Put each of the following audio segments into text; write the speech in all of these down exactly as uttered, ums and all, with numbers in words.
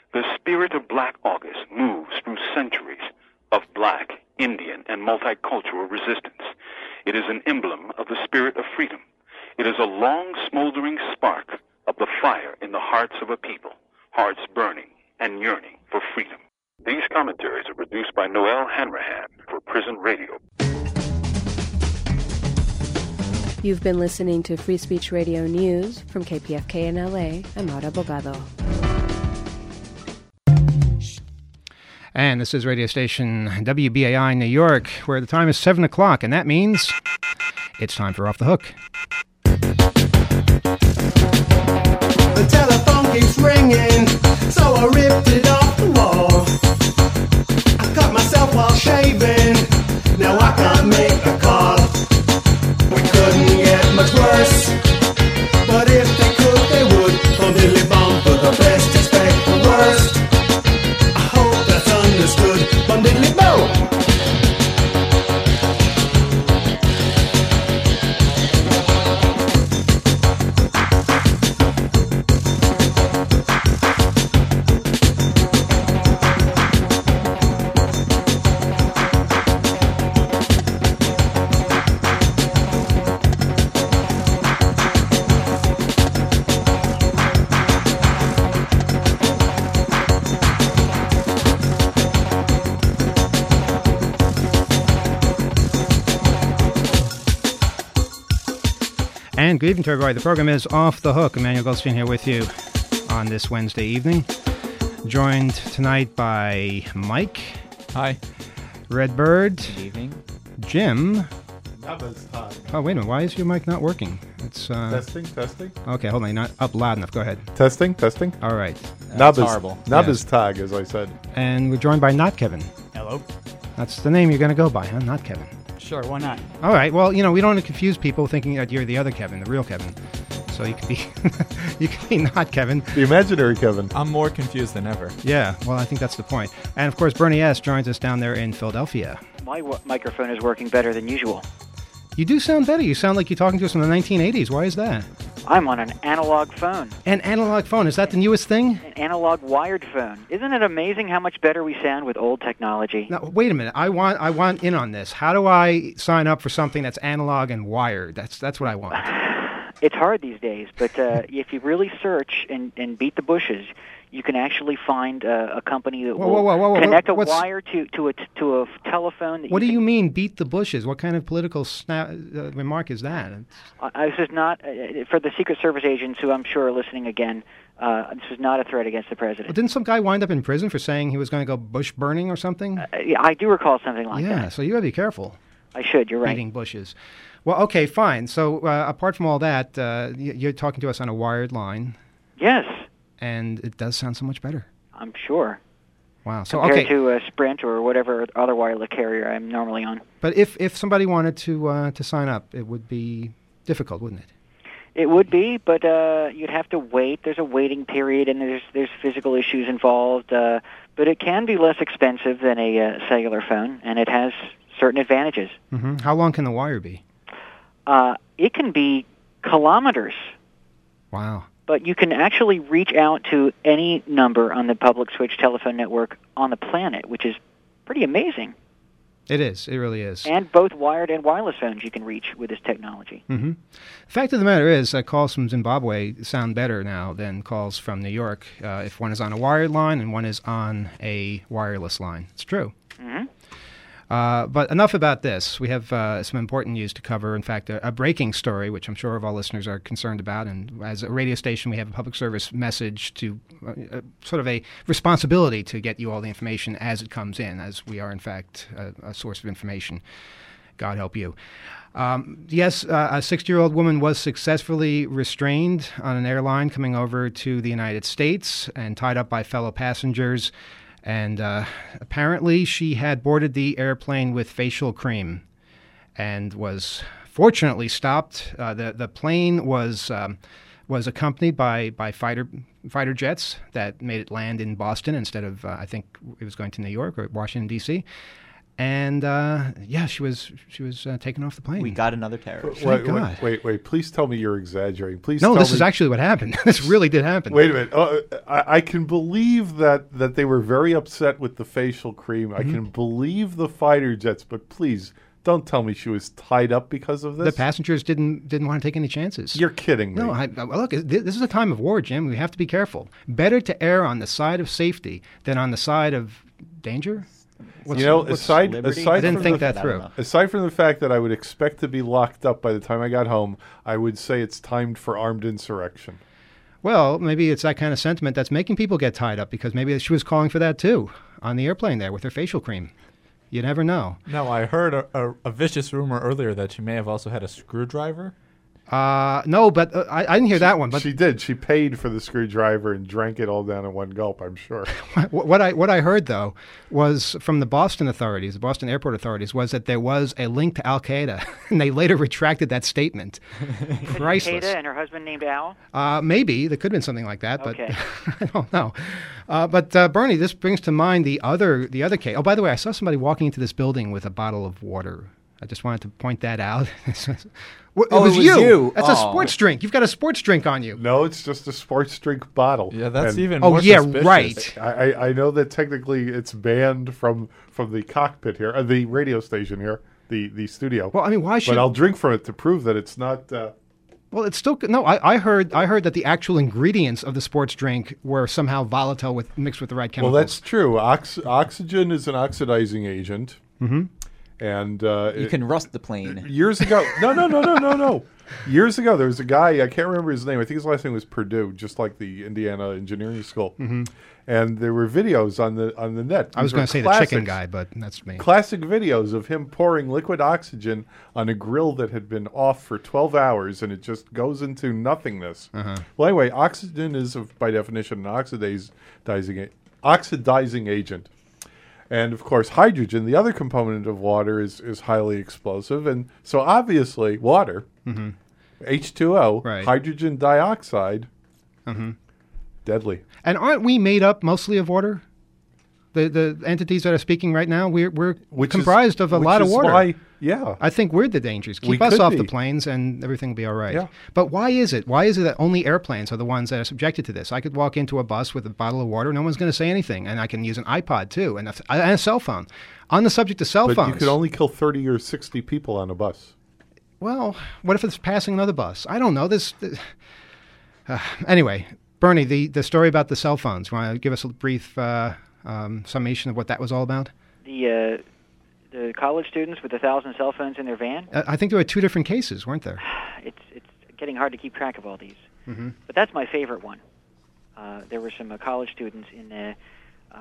The spirit of Black August moves through centuries of Black, Indian, and multicultural resistance. It is an emblem of the spirit of freedom. It is a long, smoldering spark of the fire in the hearts of a people, hearts burning and yearning for freedom. These commentaries are produced by Noel Hanrahan for Prison Radio. You've been listening to Free Speech Radio News from K P F K in L A. I'm Mara Bogado. And this is radio station W B A I New York, where the time is seven o'clock, and that means it's time for Off the Hook. The telephone keeps ringing, so I ripped it off the wall. I cut myself while shaving, now I can't make a call. We couldn't get much worse, but if they could, they would. From Dilly Bomb for the best, expect the worst. I hope that's understood. From Diddly Bow. And good evening to everybody. The program is Off the Hook. Emmanuel Goldstein here with you on this Wednesday evening. Joined tonight by Mike. Hi. Redbird. Good evening. Jim. Nubba's hot. Oh, wait a minute. Why is your mic not working? It's uh... Testing, testing. Okay, hold on. You're not up loud enough. Go ahead. Testing, testing. All right. That's horrible. Nubba's Yes. tag, as I said. And we're joined by Not Kevin. Hello. That's the name you're going to go by, huh? Not Kevin. Sure, why not? All right. Well, you know, we don't want to confuse people thinking that you're the other Kevin, the real Kevin. So you could be, you could be Not Kevin. The imaginary Kevin. I'm more confused than ever. Yeah. Well, I think that's the point. And of course, Bernie S. joins us down there in Philadelphia. My w- microphone is working better than usual. You do sound better. You sound like you're talking to us in the nineteen eighties. Why is that? I'm on an analog phone. An analog phone. Is that the newest thing? An analog wired phone. Isn't it amazing how much better we sound with old technology? Now, wait a minute. I want I want in on this. How do I sign up for something that's analog and wired? That's that's what I want. It's hard these days, but uh, if you really search and, and beat the bushes, you can actually find uh, a company that Whoa, will whoa, whoa, whoa, connect a what's- wire to, to, a, to a telephone. That What do you you mean, beat the bushes? What kind of political snap, uh, remark is that? Uh, this is not, uh, for the Secret Service agents who I'm sure are listening again, uh, this is not a threat against the president. Well, didn't some guy wind up in prison for saying he was going to go bush burning or something? Uh, yeah, I do recall something like yeah, that. so you got to be careful. I should, you're right. Beating bushes. Well, okay, fine. So uh, apart from all that, uh, y- you're talking to us on a wired line, Yes, and it does sound so much better. I'm sure. Wow. So Compared okay, to uh, Sprint or whatever other wireless carrier I'm normally on. but if if somebody wanted to uh, to sign up, it would be difficult, wouldn't it? It would be, but uh, you'd have to wait. There's a waiting period, and there's there's physical issues involved. Uh, but it can be less expensive than a uh, cellular phone, and it has certain advantages. Mm-hmm. How long can the wire be? Uh, it can be kilometers, Wow. but you can actually reach out to any number on the public switch telephone network on the planet, which is pretty amazing. It is. It really is. And both wired and wireless phones you can reach with this technology. Mm-hmm. The fact of the matter is that calls from Zimbabwe sound better now than calls from New York uh, if one is on a wired line and one is on a wireless line. It's true. Mm-hmm. Uh, but enough about this. We have uh, some important news to cover. In fact, a, a breaking story, which I'm sure of all listeners are concerned about. And as a radio station, we have a public service message to uh, uh, sort of a responsibility to get you all the information as it comes in, as we are, in fact, a, a source of information. God help you. Um, yes, uh, a sixty-year-old woman was successfully restrained on an airline coming over to the United States and tied up by fellow passengers. And uh, apparently she had boarded the airplane with facial cream and was fortunately stopped. Uh, the the plane was um, was accompanied by, by fighter fighter jets that made it land in Boston instead of, uh, I think it was going to New York or Washington, D C And uh, yeah, she was she was uh, taken off the plane. We got another terrorist. Wait, God. wait, wait, wait. Please tell me you're exaggerating. Please no, tell this me. is actually what happened. This really did happen. Wait a minute. Uh, I, I can believe that, that they were very upset with the facial cream. Mm-hmm. I can believe the fighter jets, but please don't tell me she was tied up because of this. The passengers didn't didn't want to take any chances. You're kidding me. No, I, I- look, th- this is a time of war, Jim. We have to be careful. Better to err on the side of safety than on the side of danger. What's, you know, what's- aside, liberty? aside I didn't from think the, that I through. don't know. Aside from the fact that I would expect to be locked up by the time I got home, I would say it's timed for armed insurrection. Well, maybe it's that kind of sentiment that's making people get tied up because maybe she was calling for that too on the airplane there with her facial cream. You never know. No, I heard a, a, a vicious rumor earlier that she may have also had a screwdriver. Uh, no, but uh, I, I didn't hear that one. But She did. She paid for the screwdriver and drank it all down in one gulp, I'm sure. What what I what I heard though was from the Boston authorities, the Boston airport authorities, was that there was a link to Al Qaeda, and they later retracted that statement. Priceless. Ada and her husband named Al. Uh, maybe there could have been something like that, but Okay. I don't know. Uh, but uh, Bernie, this brings to mind the other the other case. Oh, by the way, I saw somebody walking into this building with a bottle of water. I just wanted to point that out. Well, Oh, it was it was you. you. That's a Oh. sports drink. You've got a sports drink on you. No, it's just a sports drink bottle. Yeah, that's And even Oh, more yeah, suspicious. right. I, I, I know that technically it's banned from, from the cockpit here, uh, the radio station here, the, the studio. Well, I mean, why should? but I'll drink from it to prove that it's not. Uh, Well, it's still no. I, I heard. I heard that the actual ingredients of the sports drink were somehow volatile with mixed with the right well, chemicals. that's true. Ox- oxygen is an oxidizing agent. Mm-hmm. And uh, You it- can rust the plane. years ago. No, no, no, no, no, no. Years ago, there was a guy. I can't remember his name. I think his last name was Purdue, just like the Indiana Engineering School. Mm-hmm. And there were videos on the on the net. I was These going were to say the chicken classics. guy, but that's me. Classic videos of him pouring liquid oxygen on a grill that had been off for twelve hours, and it just goes into nothingness. Uh-huh. Well, anyway, oxygen is, of- by definition, an oxidizing, oxidizing agent. And, of course, hydrogen, the other component of water, is, is highly explosive. And so, obviously, water, H two O, Right. hydrogen dioxide, deadly. And aren't we made up mostly of water? The the entities that are speaking right now, we're we're Which is- comprised of a which lot of is water. why- yeah. I think we're the dangers. Keep We us could off the be. planes, and everything will be all right. Yeah. But why is it? Why is it that only airplanes are the ones that are subjected to this? I could walk into a bus with a bottle of water, no one's going to say anything, and I can use an iPod too, and a, and a cell phone. On the subject of cell But phones, you could only kill thirty or sixty people on a bus. well, what if it's passing another bus? I don't know. This. this uh, anyway, Bernie, the, the story about the cell phones. Want to give us a brief uh, um, summation of what that was all about? The uh, the college students with a thousand cell phones in their van. Uh, I think there were two different cases, weren't there? It's it's getting hard to keep track of all these. Mm-hmm. But that's my favorite one. Uh, there were some uh, college students in the uh,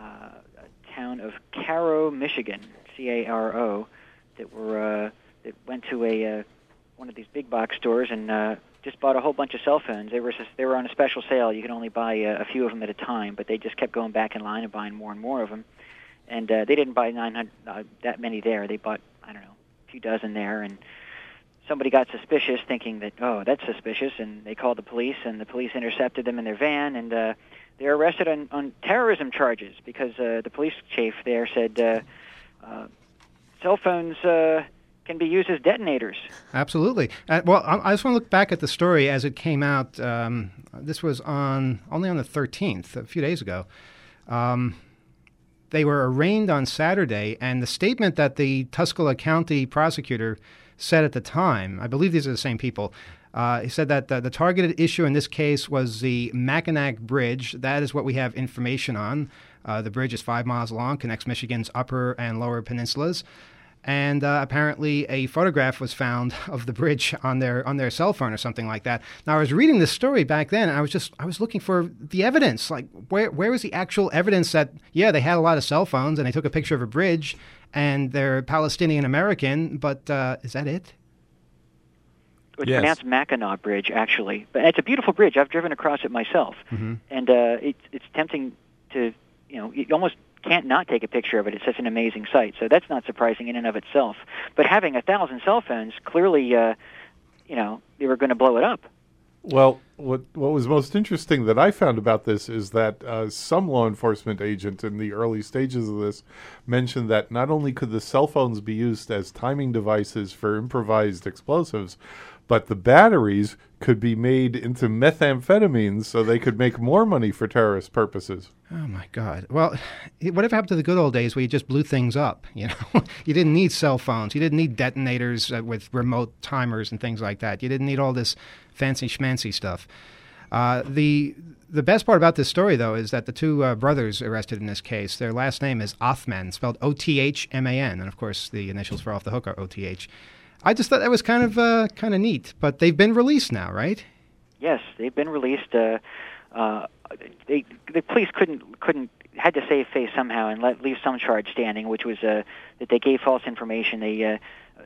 a town of Caro, Michigan, C A R O, that were uh, that went to a uh, one of these big box stores and uh, just bought a whole bunch of cell phones. They were sus- they were on a special sale. You could only buy uh, a few of them at a time, but they just kept going back in line and buying more and more of them. And uh, they didn't buy nine hundred uh, that many there. They bought I don't know a few dozen there, and somebody got suspicious, thinking that, oh, that's suspicious, and they called the police, and the police intercepted them in their van, and uh, they were arrested on, on terrorism charges because uh, the police chief there said uh, uh, cell phones uh, can be used as detonators. Absolutely. Uh, well, I, I just want to look back at the story as it came out. Um, this was on only on the thirteenth, a few days ago. Um, they were arraigned on Saturday, and the statement that the Tuscola County prosecutor said at the time, I believe these are the same people, uh, he said that the, the targeted issue in this case was the Mackinac Bridge. That is what we have information on. Uh, the bridge is five miles long, connects Michigan's upper and lower peninsulas. And uh, apparently a photograph was found of the bridge on their on their cell phone or something like that. Now, I was reading this story back then, and I was just I was looking for the evidence. Like, where where was the actual evidence that, yeah, they had a lot of cell phones and they took a picture of a bridge and they're Palestinian American, but uh, is that it? It's Yes. pronounced Mackinac Bridge, actually. But it's a beautiful bridge. I've driven across it myself. Mm-hmm. And uh, it's, it's tempting to, you know, you almost can't not take a picture of it. It's such an amazing sight. So that's not surprising in and of itself. But having a thousand cell phones, clearly, uh, you know, they were going to blow it up. Well, what what was most interesting that I found about this is that uh, some law enforcement agent in the early stages of this mentioned that not only could the cell phones be used as timing devices for improvised explosives, but the batteries could be made into methamphetamines so they could make more money for terrorist purposes. Oh, my God. Well, whatever happened to the good old days where you just blew things up, you know? You didn't need cell phones. You didn't need detonators uh, with remote timers and things like that. You didn't need all this fancy schmancy stuff. Uh, the the best part about this story, though, is that the two uh, brothers arrested in this case, their last name is Othman, spelled O T H M A N. And, of course, the initials for Off the Hook are O T H. I just thought that was kind of uh, kind of neat. But they've been released now, right? Yes, they've been released. Uh, uh, they, the police couldn't couldn't had to save face somehow and let leave some charge standing, which was uh, that they gave false information. They uh,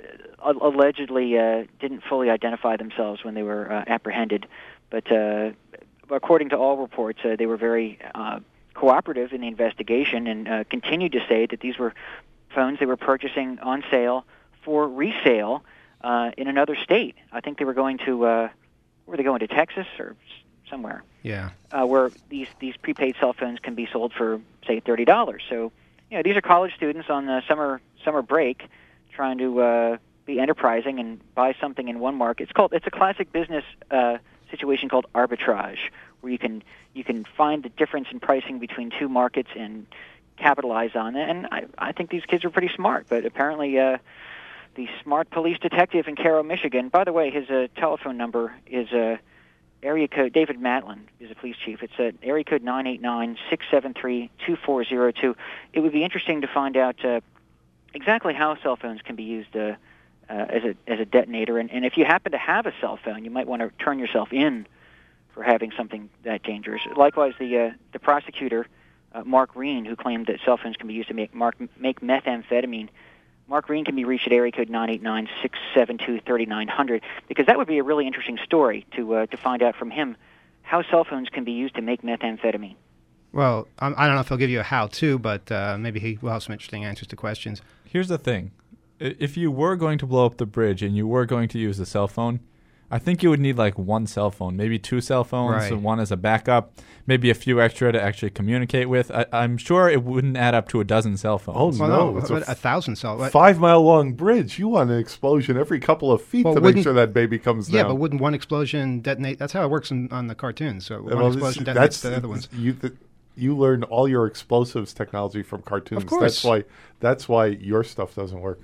allegedly uh, didn't fully identify themselves when they were uh, apprehended, but uh, according to all reports, uh, they were very uh, cooperative in the investigation and uh, continued to say that these were phones they were purchasing on sale for resale uh, in another state. I think they were going to, uh, were they going to Texas or somewhere? Yeah. Uh, where these, these prepaid cell phones can be sold for, say, thirty dollars. So, you know, these are college students on the summer summer break trying to uh, be enterprising and buy something in one market. It's called, it's a classic business uh, situation called arbitrage, where you can you can find the difference in pricing between two markets and capitalize on it. And I, I think these kids are pretty smart, but apparently uh, the smart police detective in Cairo, Michigan, by the way, his uh, telephone number is uh, area code, David Matlin is a police chief. It's uh, area code nine eight nine, six seven three, two four zero two. It would be interesting to find out uh, exactly how cell phones can be used uh, uh, as a as a detonator. And, and if you happen to have a cell phone, you might want to turn yourself in for having something that dangerous. Likewise, the uh, the prosecutor, uh, Mark Reen, who claimed that cell phones can be used to make mark, make methamphetamine. Mark Reen can be reached at area code nine eight nine, six seven two, three nine zero zero, because that would be a really interesting story to uh, to find out from him how cell phones can be used to make methamphetamine. Well, I'm, I don't know if he'll give you a how-to, but uh, maybe he will have some interesting answers to questions. Here's the thing. If you were going to blow up the bridge and you were going to use a cell phone, I think you would need like one cell phone, maybe two cell phones, right. So one as a backup, maybe a few extra to actually communicate with. I, I'm sure it wouldn't add up to a dozen cell phones. Oh, well, no. no, It's a, a, a thousand cell. What? five-mile-long bridge. You want an explosion every couple of feet Well, to make wouldn't- sure that baby comes Yeah, down. but wouldn't one explosion detonate? That's how it works in, on the cartoons. So one Well, this- explosion detonates that's the other ones. You, th- you learn all your explosives technology from cartoons. Of course. That's why, that's why your stuff doesn't work.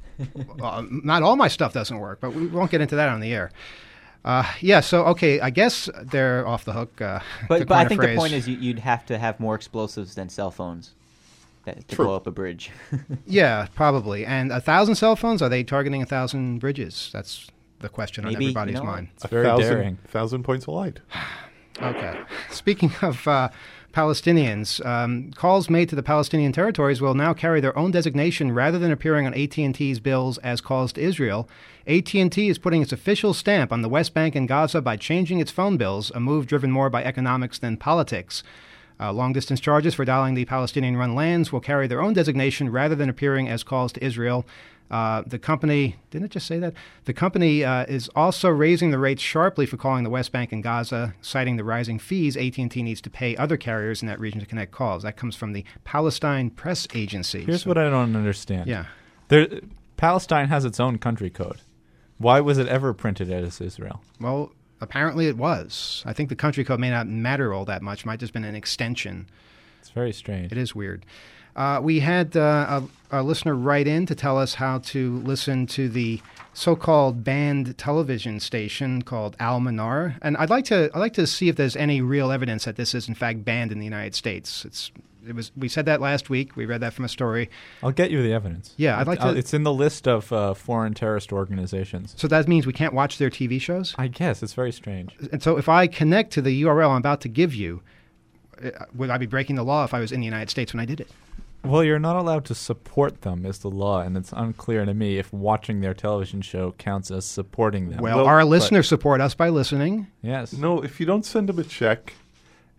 Well, not all my stuff doesn't work, but we won't get into that on the air. Uh, yeah, so, okay, I guess they're off the hook. Uh, But to but I coin a think phrase. the point is you, you'd have to have more explosives than cell phones that, to True. blow up a bridge. Yeah, probably. And a thousand cell phones, are they targeting a thousand bridges? That's the question Maybe, on everybody's you know, mind. It's very thousand, daring. thousand points of light. Okay. Speaking of uh, Palestinians, um, calls made to the Palestinian territories will now carry their own designation rather than appearing on A T and T's bills as calls to Israel. A T and T is putting its official stamp on the West Bank and Gaza by changing its phone bills, a move driven more by economics than politics. Uh, long-distance charges for dialing the Palestinian-run lands will carry their own designation rather than appearing as calls to Israel. Uh, the company, didn't it just say that? The company uh, is also raising the rates sharply for calling the West Bank and Gaza, citing the rising fees A T and T needs to pay other carriers in that region to connect calls. That comes from the Palestine Press Agency. Here's So- what I don't understand. Yeah. There, Palestine has its own country code. Why was it ever printed as Israel? Well, apparently it was. I think the country code may not matter all that much. Might just been an extension. It's very strange. It is weird. Uh, we had uh, a, a listener write in to tell us how to listen to the so-called banned television station called Al Manar, and I'd like to I'd like to see if there's any real evidence that this is in fact banned in the United States. It's it was we said that last week. We read that from a story. I'll get you the evidence. Yeah, I'd like to- I'll- It's in the list of uh, foreign terrorist organizations. So that means we can't watch their T V shows. I guess it's very strange. And so if I connect to the U R L I'm about to give you, uh, would I be breaking the law if I was in the United States when I did it? Well, you're not allowed to support them is the law, and it's unclear to me if watching their television show counts as supporting them. Well, Well, our but- listeners support us by listening. Yes. No, if you don't send them a check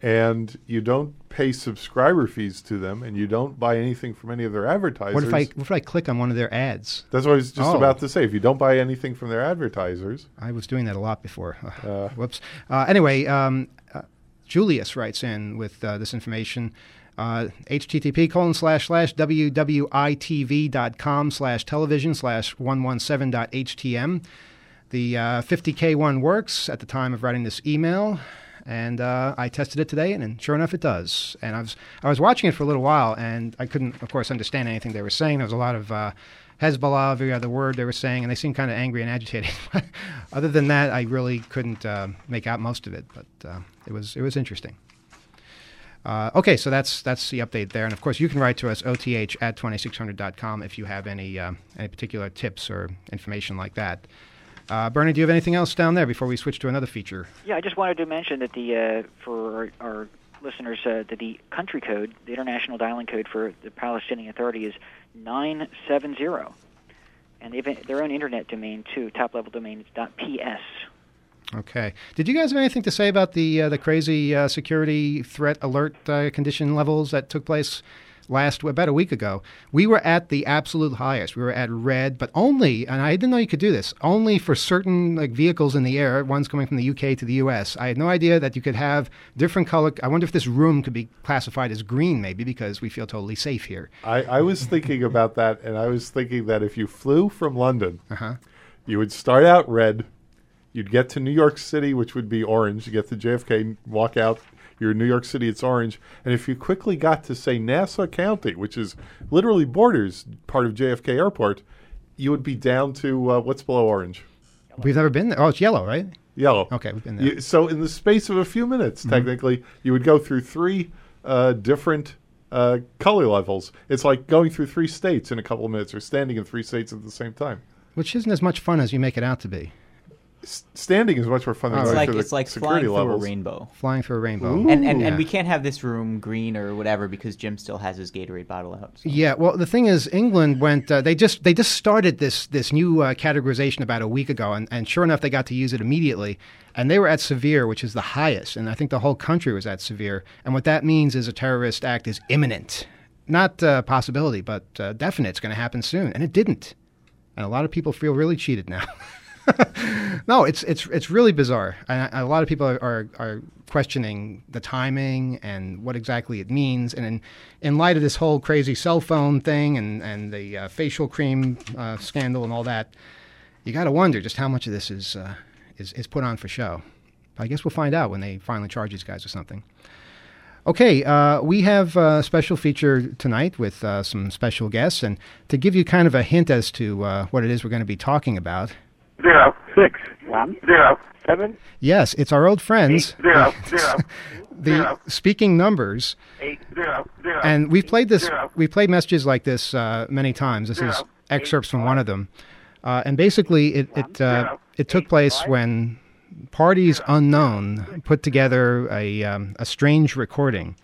and you don't pay subscriber fees to them, and you don't buy anything from any of their advertisers. What if I what if I click on one of their ads? That's what I was just Oh. about to say. If you don't buy anything from their advertisers, I was doing that a lot before. Uh, Whoops. Uh, anyway, um, uh, Julius writes in with uh, this information. Uh, http colon slash slash wwitv.com slash television slash 117.htm. The uh, fifty K one works at the time of writing this email, and uh, I tested it today, and, and sure enough, it does. And I was I was watching it for a little while, and I couldn't, of course, understand anything they were saying. There was a lot of uh, Hezbollah, every other word they were saying, and they seemed kind of angry and agitated. Other than that, I really couldn't uh, make out most of it, but uh, it was it was interesting. Uh, okay, so that's that's the update there, and of course you can write to us O T H at twenty-six hundred dot com if you have any uh, any particular tips or information like that. Uh, Bernie, do you have anything else down there before we switch to another feature? Yeah, I just wanted to mention that the uh, for our, our listeners uh, that the country code, the international dialing code for the Palestinian Authority is nine seven zero, and they have their own internet domain too. Top level domain is .ps. Okay. Did you guys have anything to say about the uh, the crazy uh, security threat alert uh, condition levels that took place last about a week ago? We were at the absolute highest. We were at red, but only, and I didn't know you could do this, only for certain like vehicles in the air, ones coming from the U K to the U S. I had no idea that you could have different color. I wonder if this room could be classified as green, maybe, because we feel totally safe here. I, I was thinking about that, and I was thinking that if you flew from London, Uh-huh. you would start out red. You'd get to New York City, which would be orange. You get to J F K, walk out. You're in New York City, it's orange. And if you quickly got to, say, Nassau County, which is literally borders part of J F K Airport, you would be down to uh, what's below orange? We've never been there. Oh, it's yellow, right? Yellow. Okay, we've been there. You, so in the space of a few minutes, Mhm. technically, you would go through three uh, different uh, color levels. It's like going through three states in a couple of minutes, or standing in three states at the same time. Which isn't as much fun as you make it out to be. S- standing is much more fun than Oh, It's going like through it's the like security flying levels. through a rainbow. Flying through a rainbow. Ooh. And and, Yeah. and we can't have this room green or whatever because Jim still has his Gatorade bottle out. so. Yeah, well, the thing is, England went. Uh, they just they just started this this new uh, categorization about a week ago, and, and sure enough, they got to use it immediately. And they were at severe, which is the highest, and I think the whole country was at severe. And what that means is a terrorist act is imminent, not a possibility, but uh, definite. It's going to happen soon, and it didn't. And a lot of people feel really cheated now. No, it's it's it's really bizarre. And a lot of people are, are, are questioning the timing and what exactly it means. And in, in light of this whole crazy cell phone thing and, and the uh, facial cream uh, scandal and all that, you got to wonder just how much of this is, uh, is is put on for show. I guess we'll find out when they finally charge these guys or something. Okay, uh, we have a special feature tonight with uh, some special guests. And to give you kind of a hint as to uh, what it is we're going to be talking about, Zero, six, one, zero, seven, yes, it's our old friends, zero, zero, the zero, speaking numbers. eight, zero, zero, And we've played this. zero, We played messages like this uh, many times. This is zero, excerpts from one of them, uh, and basically it it uh, zero, it took eight, place five, when parties unknown put together a um, a strange recording.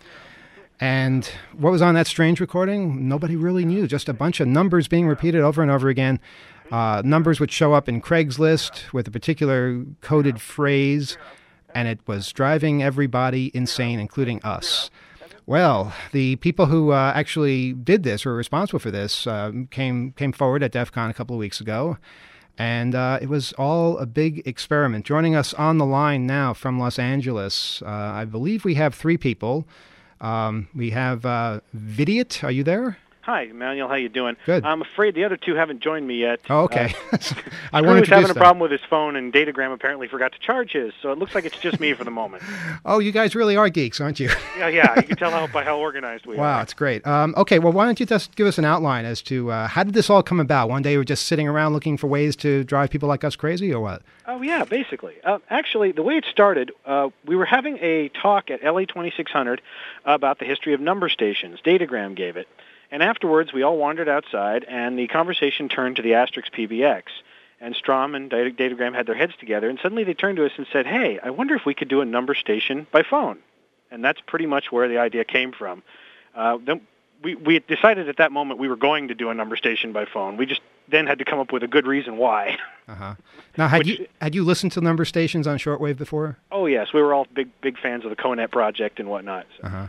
And what was on that strange recording? Nobody really knew. Just a bunch of numbers being repeated over and over again. Uh, numbers would show up in Craigslist with a particular coded phrase, and it was driving everybody insane, including us. Well, the people who uh, actually did this or were responsible for this uh, came came forward at DEF CON a couple of weeks ago, and uh, it was all a big experiment. Joining us on the line now from Los Angeles, uh, I believe we have three people. Um, we have uh, Vidiot. Are you there? Hi, Emmanuel. How you doing? Good. I'm afraid the other two haven't joined me yet. Oh, okay. Uh, I Drew wanted was to having a problem with his phone, and Datagram apparently forgot to charge his, so it looks like it's just me for the moment. Oh, you guys really are geeks, aren't you? Yeah, yeah. You can tell how, by how organized we Wow, are. it's great. Um, okay, well, why don't you just give us an outline as to uh, how did this all come about? One day you were just sitting around looking for ways to drive people like us crazy, or what? Oh, yeah, basically. Uh, actually, the way it started, uh, we were having a talk at L A twenty-six hundred about the history of number stations. Datagram gave it. And afterwards, we all wandered outside, and the conversation turned to the Asterix P B X. And Strom and Data- Datagram had their heads together, and suddenly they turned to us and said, hey, I wonder if we could do a number station by phone. And that's pretty much where the idea came from. Uh, then we we had decided at that moment we were going to do a number station by phone. We just then had to come up with a good reason why. Uh-huh. Now, had Which- you had you listened to number stations on shortwave before? Oh yes, we were all big big fans of the CoNet project and whatnot. So. Uh-huh.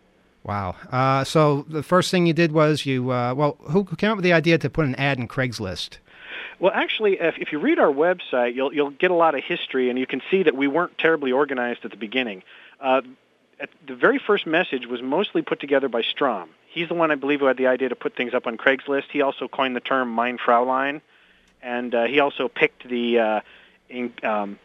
Wow. Uh, so the first thing you did was you, uh, well, who who came up with the idea to put an ad in Craigslist? Well, actually, if, if you read our website, you'll you'll get a lot of history, and you can see that we weren't terribly organized at the beginning. Uh, at the very first message was mostly put together by Strom. He's the one, I believe, who had the idea to put things up on Craigslist. He also coined the term Mein Fraulein, and uh, he also picked the uh, in, um,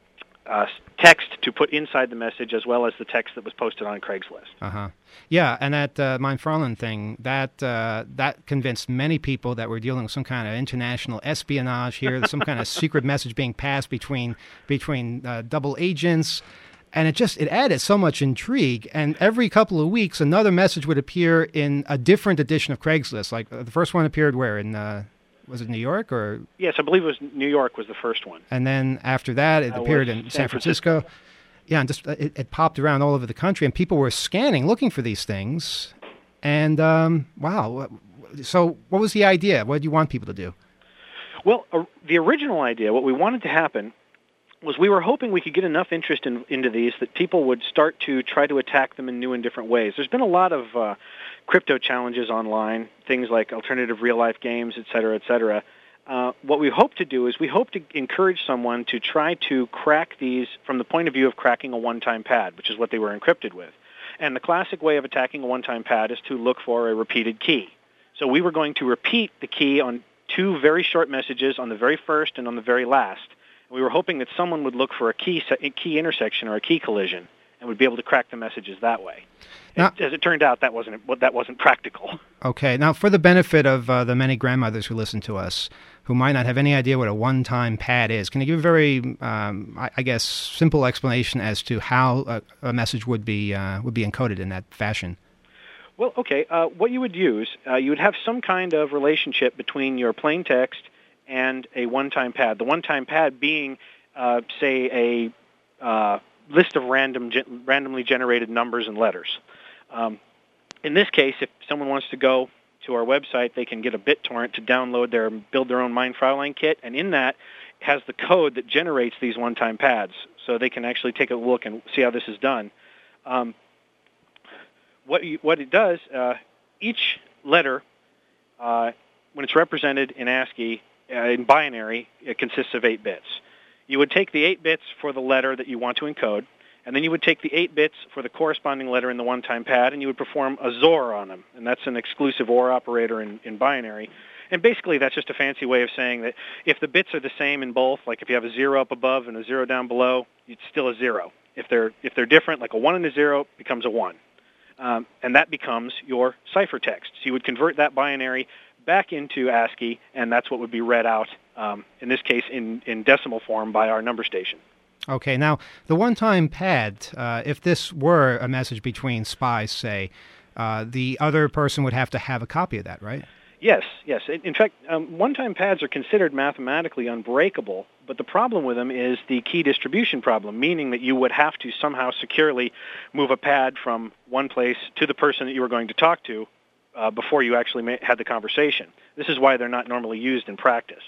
uh, text to put inside the message as well as the text that was posted on Craigslist. Uh-huh. Yeah, and that uh, Mein Fraulein thing, that uh, that convinced many people that we're dealing with some kind of international espionage here, some kind of secret message being passed between between uh, double agents. And it just, it added so much intrigue. And every couple of weeks, another message would appear in a different edition of Craigslist. Like uh, the first one appeared where? In, uh, was it New York or? Yes, I believe it was New York was the first one. And then after that, it Uh, appeared was in San San Francisco. Yeah, and just uh, it, it popped around all over the country. And people were scanning, looking for these things. And, um, wow. So what was the idea? What did you want people to do? Well, uh, the original idea, what we wanted to happen, was we were hoping we could get enough interest in, into these that people would start to try to attack them in new and different ways. There's been a lot of uh, crypto challenges online, things like alternative real-life games, et cetera, et cetera. Uh, what we hope to do is we hope to encourage someone to try to crack these from the point of view of cracking a one-time pad, which is what they were encrypted with. And the classic way of attacking a one-time pad is to look for a repeated key. So we were going to repeat the key on two very short messages on the very first and on the very last. We were hoping that someone would look for a key a key intersection or a key collision and would be able to crack the messages that way. Now, As it turned out, that wasn't that wasn't practical. Okay. Now, for the benefit of uh, the many grandmothers who listen to us, who might not have any idea what a one-time pad is, can you give a very, um, I, I guess, simple explanation as to how a, a message would be uh, would be encoded in that fashion? Well, okay. Uh, what you would use, uh, you would have some kind of relationship between your plain text and a one-time pad. The one-time pad being, uh, say, a uh, list of random, gen- randomly generated numbers and letters. Um, in this case, if someone wants to go to our website, they can get a BitTorrent to download their, build their own Mein Fraulein kit, and in that has the code that generates these one-time pads, so they can actually take a look and see how this is done. Um, what you, what it does, uh, each letter, uh, when it's represented in ASCII, Uh, in binary, it consists of eight bits. You would take the eight bits for the letter that you want to encode, and then you would take the eight bits for the corresponding letter in the one-time pad, and you would perform a XOR on them, and that's an exclusive OR operator in, in binary. And basically, that's just a fancy way of saying that if the bits are the same in both, like if you have a zero up above and a zero down below, it's still a zero. If they're if they're different, like a one and a zero, it becomes a one, um, and that becomes your ciphertext. So you would convert that binary back into ASCII, and that's what would be read out, um, in this case, in, in decimal form by our number station. Okay, now, the one-time pad, uh, if this were a message between spies, say, uh, the other person would have to have a copy of that, right? Yes, yes. In in fact, um, one-time pads are considered mathematically unbreakable, but the problem with them is the key distribution problem, meaning that you would have to somehow securely move a pad from one place to the person that you were going to talk to Uh, before you actually ma- had the conversation. This is why they're not normally used in practice.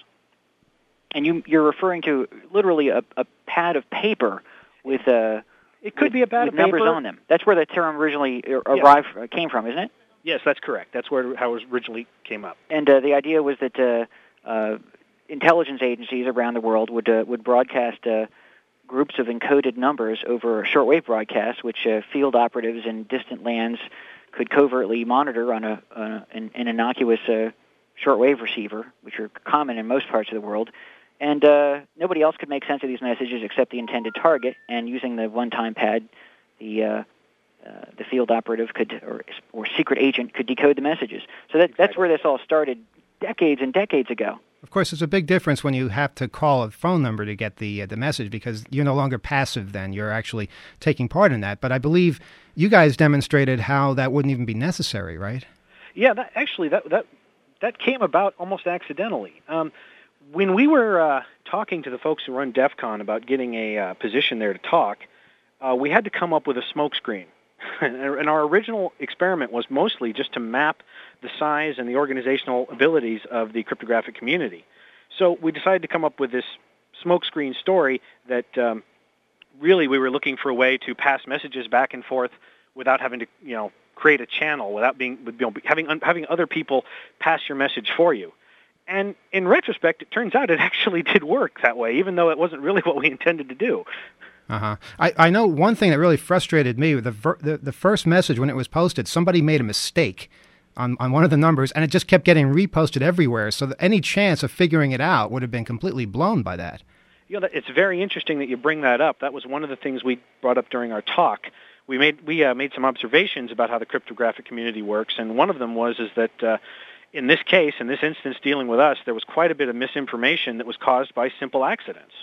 And you, you're referring to literally a, a pad of paper with uh, it could with, be a pad with of numbers paper on them. That's where the term originally arrived uh, came from, isn't it? Yes, that's correct. That's where how it originally came up. And uh, the idea was that uh, uh, intelligence agencies around the world would uh, would broadcast uh, groups of encoded numbers over shortwave broadcasts, which uh, field operatives in distant lands could covertly monitor on a uh, an, an innocuous uh, shortwave receiver, which are common in most parts of the world. And uh, nobody else could make sense of these messages except the intended target. And using the one-time pad, the uh, uh, the field operative could or or secret agent could decode the messages. So that, that's where this all started decades and decades ago. Of course, there's a big difference when you have to call a phone number to get the uh, the message, because you're no longer passive then. You're actually taking part in that. But I believe you guys demonstrated how that wouldn't even be necessary, right? Yeah, that, actually, that that that came about almost accidentally. Um, when we were uh, talking to the folks who run DEF CON about getting a uh, position there to talk, uh, we had to come up with a smokescreen. And our original experiment was mostly just to map the size and the organizational abilities of the cryptographic community. So we decided to come up with this smokescreen story that um, really we were looking for a way to pass messages back and forth without having to, you know, create a channel, without being, you know, having having other people pass your message for you. And in retrospect, it turns out it actually did work that way, even though it wasn't really what we intended to do. Uh-huh. I, I know one thing that really frustrated me, the, ver- the the first message when it was posted, somebody made a mistake on, on one of the numbers, and it just kept getting reposted everywhere, so that any chance of figuring it out would have been completely blown by that. You know, it's very interesting that you bring that up. That was one of the things we brought up during our talk. We made we uh, made some observations about how the cryptographic community works, and one of them was is that uh, in this case, in this instance dealing with us, there was quite a bit of misinformation that was caused by simple accidents.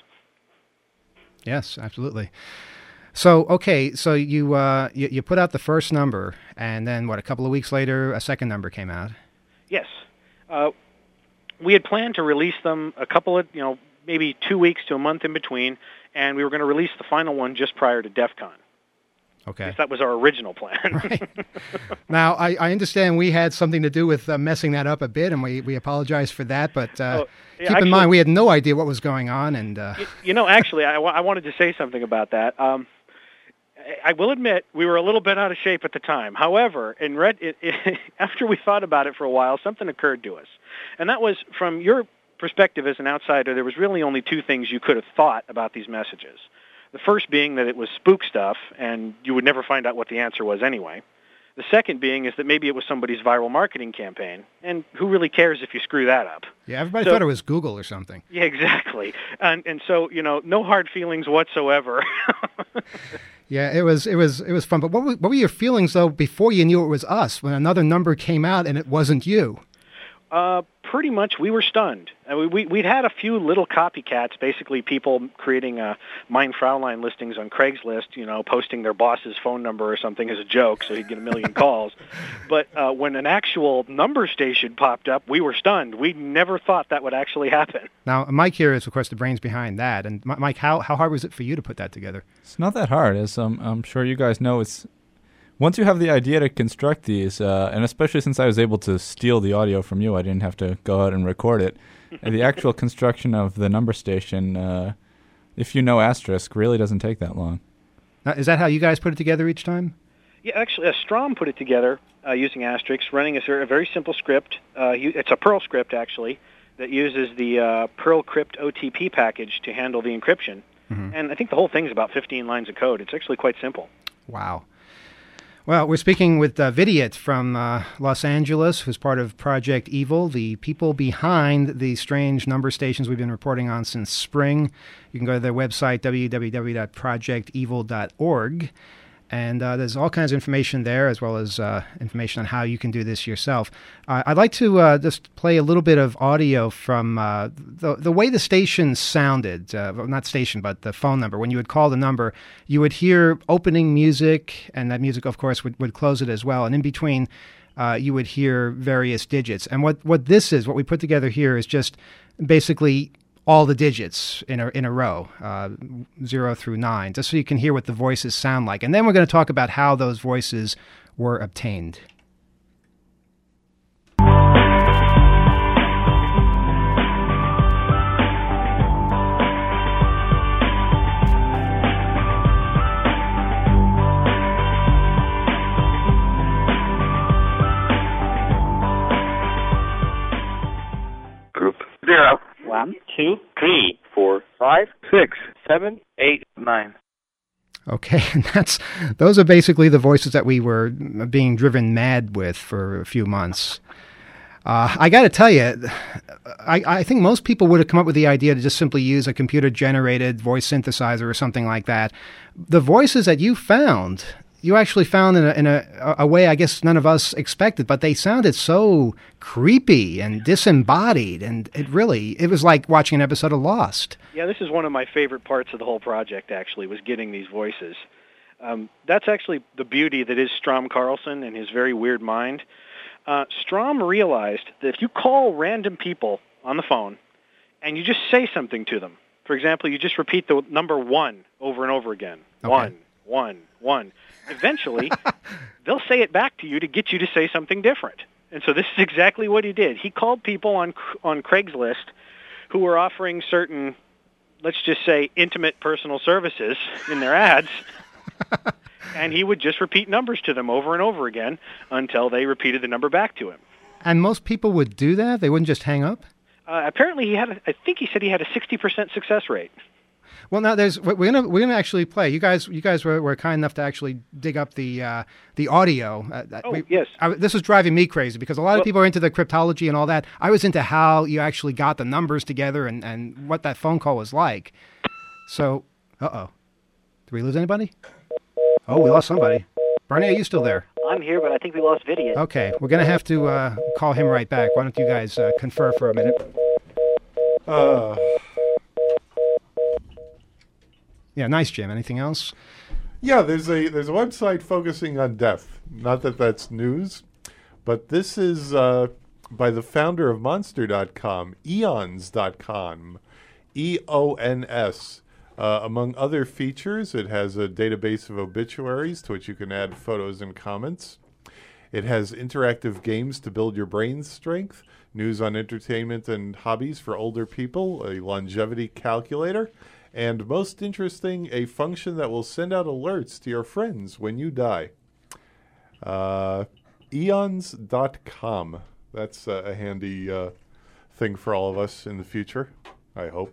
Yes, absolutely. So, okay, so you, uh, you you put out the first number, and then, what, a couple of weeks later, a second number came out? Yes. Uh, we had planned to release them a couple of, you know, maybe two weeks to a month in between, and we were going to release the final one just prior to DEF CON. Okay. That was our original plan. Right. Now, I, I understand we had something to do with uh, messing that up a bit, and we, we apologize for that, but uh, oh, yeah, keep actually, in mind we had no idea what was going on. And uh... you, you know, actually, I, w- I wanted to say something about that. Um, I, I will admit we were a little bit out of shape at the time. However, in red, it, it, after we thought about it for a while, something occurred to us. And that was, from your perspective as an outsider, there was really only two things you could have thought about these messages. The first being that it was spook stuff, and you would never find out what the answer was anyway. The second being is that maybe it was somebody's viral marketing campaign, and who really cares if you screw that up? Yeah, everybody so, thought it was Google or something. Yeah, exactly. And and so, you know, no hard feelings whatsoever. Yeah, it was it was it was fun. But what were, what were your feelings though before you knew it was us, when another number came out and it wasn't you? Uh, pretty much, we were stunned. Uh, we, we, we'd had a few little copycats, basically people creating uh, Mein Fraulein listings on Craigslist, you know, posting their boss's phone number or something as a joke so he'd get a million calls. But uh, when an actual number station popped up, we were stunned. We never thought that would actually happen. Now, Mike here is, of course, the brains behind that. And Mike, how, how hard was it for you to put that together? It's not that hard. As um, I'm sure you guys know, it's once you have the idea to construct these, uh, and especially since I was able to steal the audio from you, I didn't have to go out and record it. And the actual construction of the number station, uh, if you know Asterisk, really doesn't take that long. Now, is that how you guys put it together each time? Yeah, actually, uh, Strom put it together uh, using Asterisk, running a, a very simple script. Uh, you, it's a Perl script, actually, that uses the uh, Perl Crypt O T P package to handle the encryption. Mm-hmm. And I think the whole thing's about fifteen lines of code. It's actually quite simple. Wow. Well, we're speaking with uh, Vidiot from uh, Los Angeles, who's part of Project Evil, the people behind the strange number stations we've been reporting on since spring. You can go to their website, w w w dot project evil dot org. And uh, there's all kinds of information there, as well as uh, information on how you can do this yourself. Uh, I'd like to uh, just play a little bit of audio from uh, the the way the station sounded. Uh, well, not station, but the phone number. When you would call the number, you would hear opening music, and that music, of course, would, would close it as well. And in between, uh, you would hear various digits. And what, what this is, what we put together here, is just basically all the digits in a in a row, uh, zero through nine, just so you can hear what the voices sound like. And then we're going to talk about how those voices were obtained. Group zero. One, two, three, four, five, six, seven, eight, nine. Okay, and that's those are basically the voices that we were being driven mad with for a few months. Uh, I got to tell you, I, I think most people would have come up with the idea to just simply use a computer-generated voice synthesizer or something like that. The voices that you found, you actually found in a, in a, a way I guess none of us expected, but they sounded so creepy and disembodied, and it really, it was like watching an episode of Lost. Yeah, this is one of my favorite parts of the whole project, actually, was getting these voices. Um, that's actually the beauty that is Strom Carlson and his very weird mind. Uh, Strom realized that if you call random people on the phone and you just say something to them, for example, you just repeat the number one over and over again, okay. one, one, one. Eventually, they'll say it back to you to get you to say something different. And so this is exactly what he did. He called people on on Craigslist who were offering certain, let's just say, intimate personal services in their ads, and he would just repeat numbers to them over and over again until they repeated the number back to him. And most people would do that? They wouldn't just hang up? Uh, apparently, he had. A, I think he said he had a sixty percent success rate. Well, now there's we're gonna we're gonna actually play. You guys, you guys were, were kind enough to actually dig up the uh, the audio. Uh, oh we, yes. I, this is driving me crazy because a lot of well, people are into the cryptology and all that. I was into how you actually got the numbers together and, and what that phone call was like. So, uh oh, did we lose anybody? Oh, we lost somebody. Barney, are you still there? I'm here, but I think we lost Vidian. Okay, we're gonna have to uh, call him right back. Why don't you guys uh, confer for a minute? Uh. Yeah, nice, Jim. Anything else? Yeah, there's a there's a website focusing on death. Not that that's news, but this is uh, by the founder of Monster dot com, eons dot com, E O N S. Uh, among other features, it has a database of obituaries to which you can add photos and comments. It has interactive games to build your brain strength, news on entertainment and hobbies for older people, a longevity calculator, and most interesting, a function that will send out alerts to your friends when you die. Uh, eons dot com. That's uh, a handy uh, thing for all of us in the future, I hope.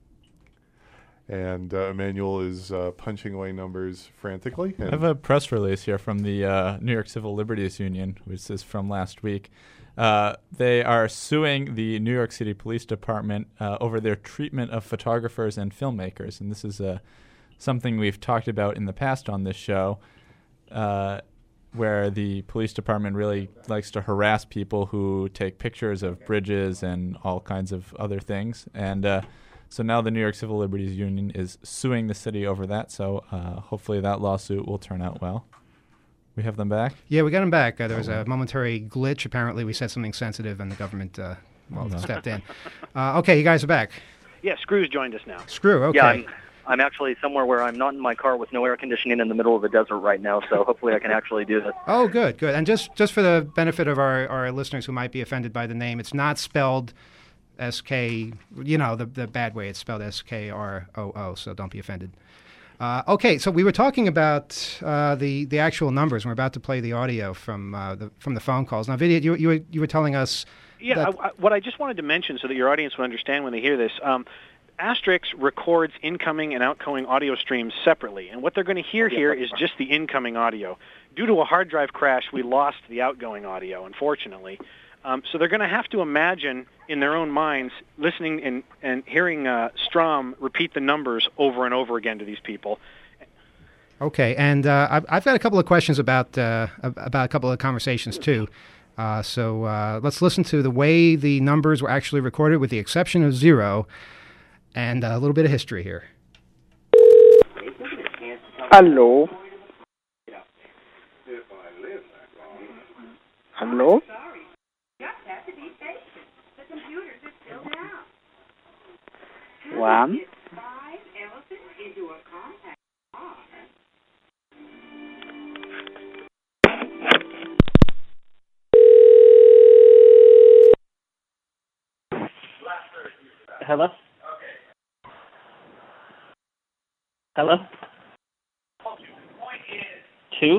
And uh, Emmanuel is uh, punching away numbers frantically. I have a press release here from the uh, New York Civil Liberties Union, which is from last week. Uh, they are suing the New York City Police Department uh, over their treatment of photographers and filmmakers. And this is uh, something we've talked about in the past on this show, uh, where the police department really likes to harass people who take pictures of bridges and all kinds of other things. And uh, so now the New York Civil Liberties Union is suing the city over that. So uh, hopefully that lawsuit will turn out well. We have them back? Yeah, we got them back. Uh, there was a momentary glitch. Apparently, we said something sensitive, and the government uh, well, no. stepped in. Uh, okay, you guys are back. Yeah, Screw's joined us now. Screw, okay. Yeah, I'm, I'm actually somewhere where I'm not in my car with no air conditioning in the middle of the desert right now, so hopefully I can actually do this. Oh, good, good. And just, just for the benefit of our, our listeners who might be offended by the name, it's not spelled S K, you know, the, the bad way. It's spelled S K R O O, so don't be offended. Uh, okay, so we were talking about uh, the the actual numbers, and we're about to play the audio from uh, the from the phone calls. Now, Vidya, you you were, you were telling us. Yeah, that I, I, what I just wanted to mention, so that your audience will understand when they hear this. Um, Asterix records incoming and outgoing audio streams separately, and what they're going to hear here is just the incoming audio. Due to a hard drive crash, we lost the outgoing audio, unfortunately. Um, so they're going to have to imagine in their own minds listening and, and hearing uh, Strom repeat the numbers over and over again to these people. Okay, and uh, I've, I've got a couple of questions about uh, about a couple of conversations too. Uh, so uh, let's listen to the way the numbers were actually recorded, with the exception of zero, and a little bit of history here. Hello. Hello. One. Hello? Hello? Two?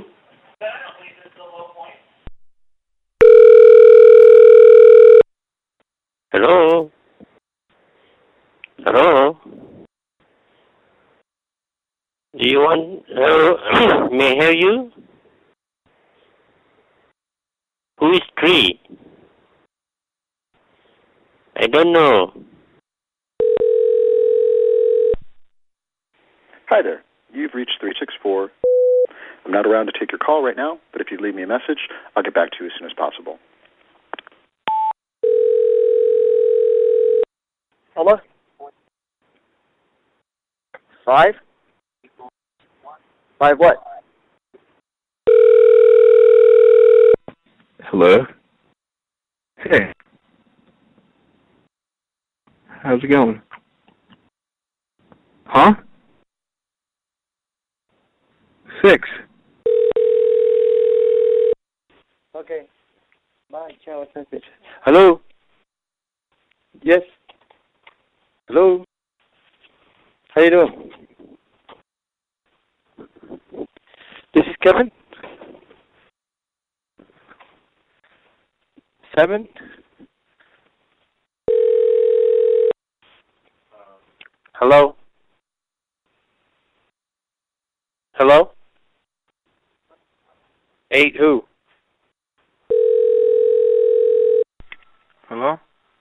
Hello? Hello? Do you want... Uh, may I hear you? Who is three? I don't know. Hi there. You've reached three six four. I'm not around to take your call right now, but if you leave me a message, I'll get back to you as soon as possible. Hello? Five? Five what? Hello. Hey. How's it going? Huh? Six. Okay. Bye. Ciao. Message. Hello. Yes. Hello. How you doing? This is Kevin. Seven. Hello. Hello. Eight. Who? Hello?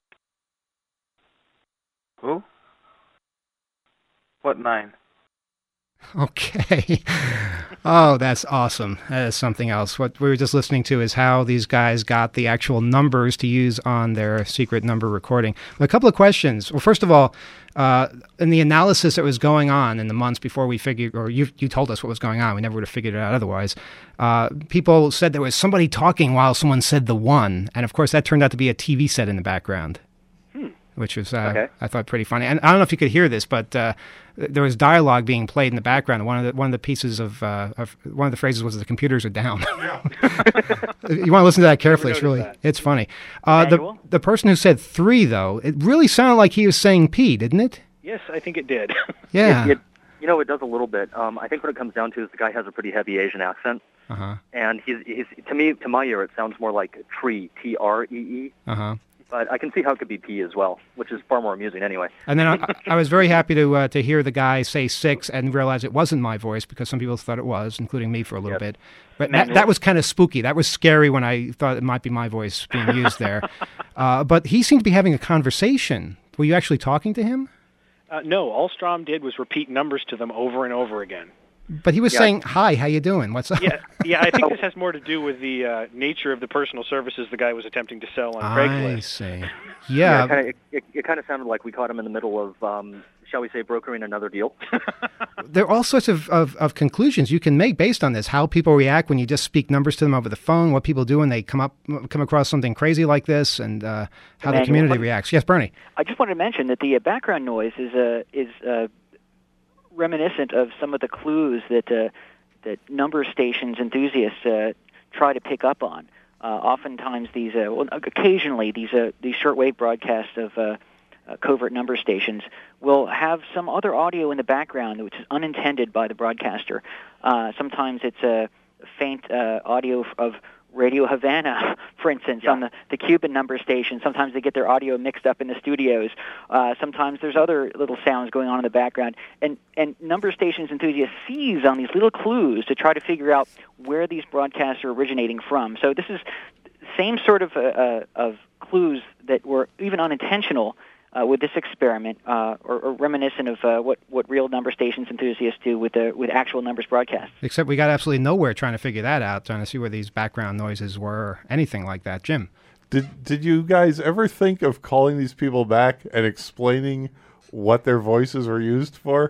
Who? What nine? Okay. Oh, that's awesome. That is something else. What we were just listening to is how these guys got the actual numbers to use on their secret number recording. A couple of questions. Well, first of all, uh, in the analysis that was going on in the months before we figured, or you you told us what was going on, we never would have figured it out otherwise, uh, people said there was somebody talking while someone said the one, and of course that turned out to be a T V set in the background. Which was, uh, Okay. I thought, pretty funny. And I don't know if you could hear this, but uh, there was dialogue being played in the background. One of the one of the pieces of, uh, of one of the phrases was, "The computers are down." Yeah. You want to listen to that carefully. It's really, that. it's funny. Uh, the Manual? the person who said three, though, it really sounded like he was saying P, didn't it? Yes, I think it did. Yeah. It, it, you know, it does a little bit. Um, I think what it comes down to is the guy has a pretty heavy Asian accent, Uh huh. and he's, he's to me, to my ear, it sounds more like tree, T R E E. Uh huh. But I can see how it could be P as well, which is far more amusing anyway. And then I, I was very happy to uh, to hear the guy say six and realize it wasn't my voice, because some people thought it was, including me for a little Yes. bit. But that, that was kind of spooky. That was scary when I thought it might be my voice being used there. Uh, but he seemed to be having a conversation. Were you actually talking to him? Uh, no, all Strom did was repeat numbers to them over and over again. But he was Yeah. saying, "Hi, how you doing? What's up?" Yeah, yeah. I think this has more to do with the uh, nature of the personal services the guy was attempting to sell on Craigslist. I see. Yeah, Yeah. it, kinda, it, it, it kind of sounded like we caught him in the middle of, um, shall we say, brokering another deal. There are all sorts of, of, of conclusions you can make based on this. How people react when you just speak numbers to them over the phone. What people do when they come up come across something crazy like this, and uh, how the Emmanuel, community what- reacts. Yes, Bernie. I just wanted to mention that the uh, background noise is uh, is uh, reminiscent of some of the clues that uh, that number stations enthusiasts uh, try to pick up on. Uh, oftentimes, these uh, well, occasionally these uh, these shortwave broadcasts of uh, uh, covert number stations will have some other audio in the background which is unintended by the broadcaster. Uh, sometimes it's a faint uh, audio of Radio Havana, for instance, on the, the Cuban number station. Sometimes they get their audio mixed up in the studios. Uh, sometimes there's other little sounds going on in the background. And, and number stations enthusiasts seize on these little clues to try to figure out where these broadcasts are originating from. So this is same sort of, uh, uh, of clues that were even unintentional Uh, with this experiment, uh, or, or reminiscent of uh, what, what real number stations enthusiasts do with the with actual numbers broadcasts. Except we got absolutely nowhere trying to figure that out, trying to see where these background noises were, or anything like that. Jim? Did did you guys ever think of calling these people back and explaining what their voices were used for?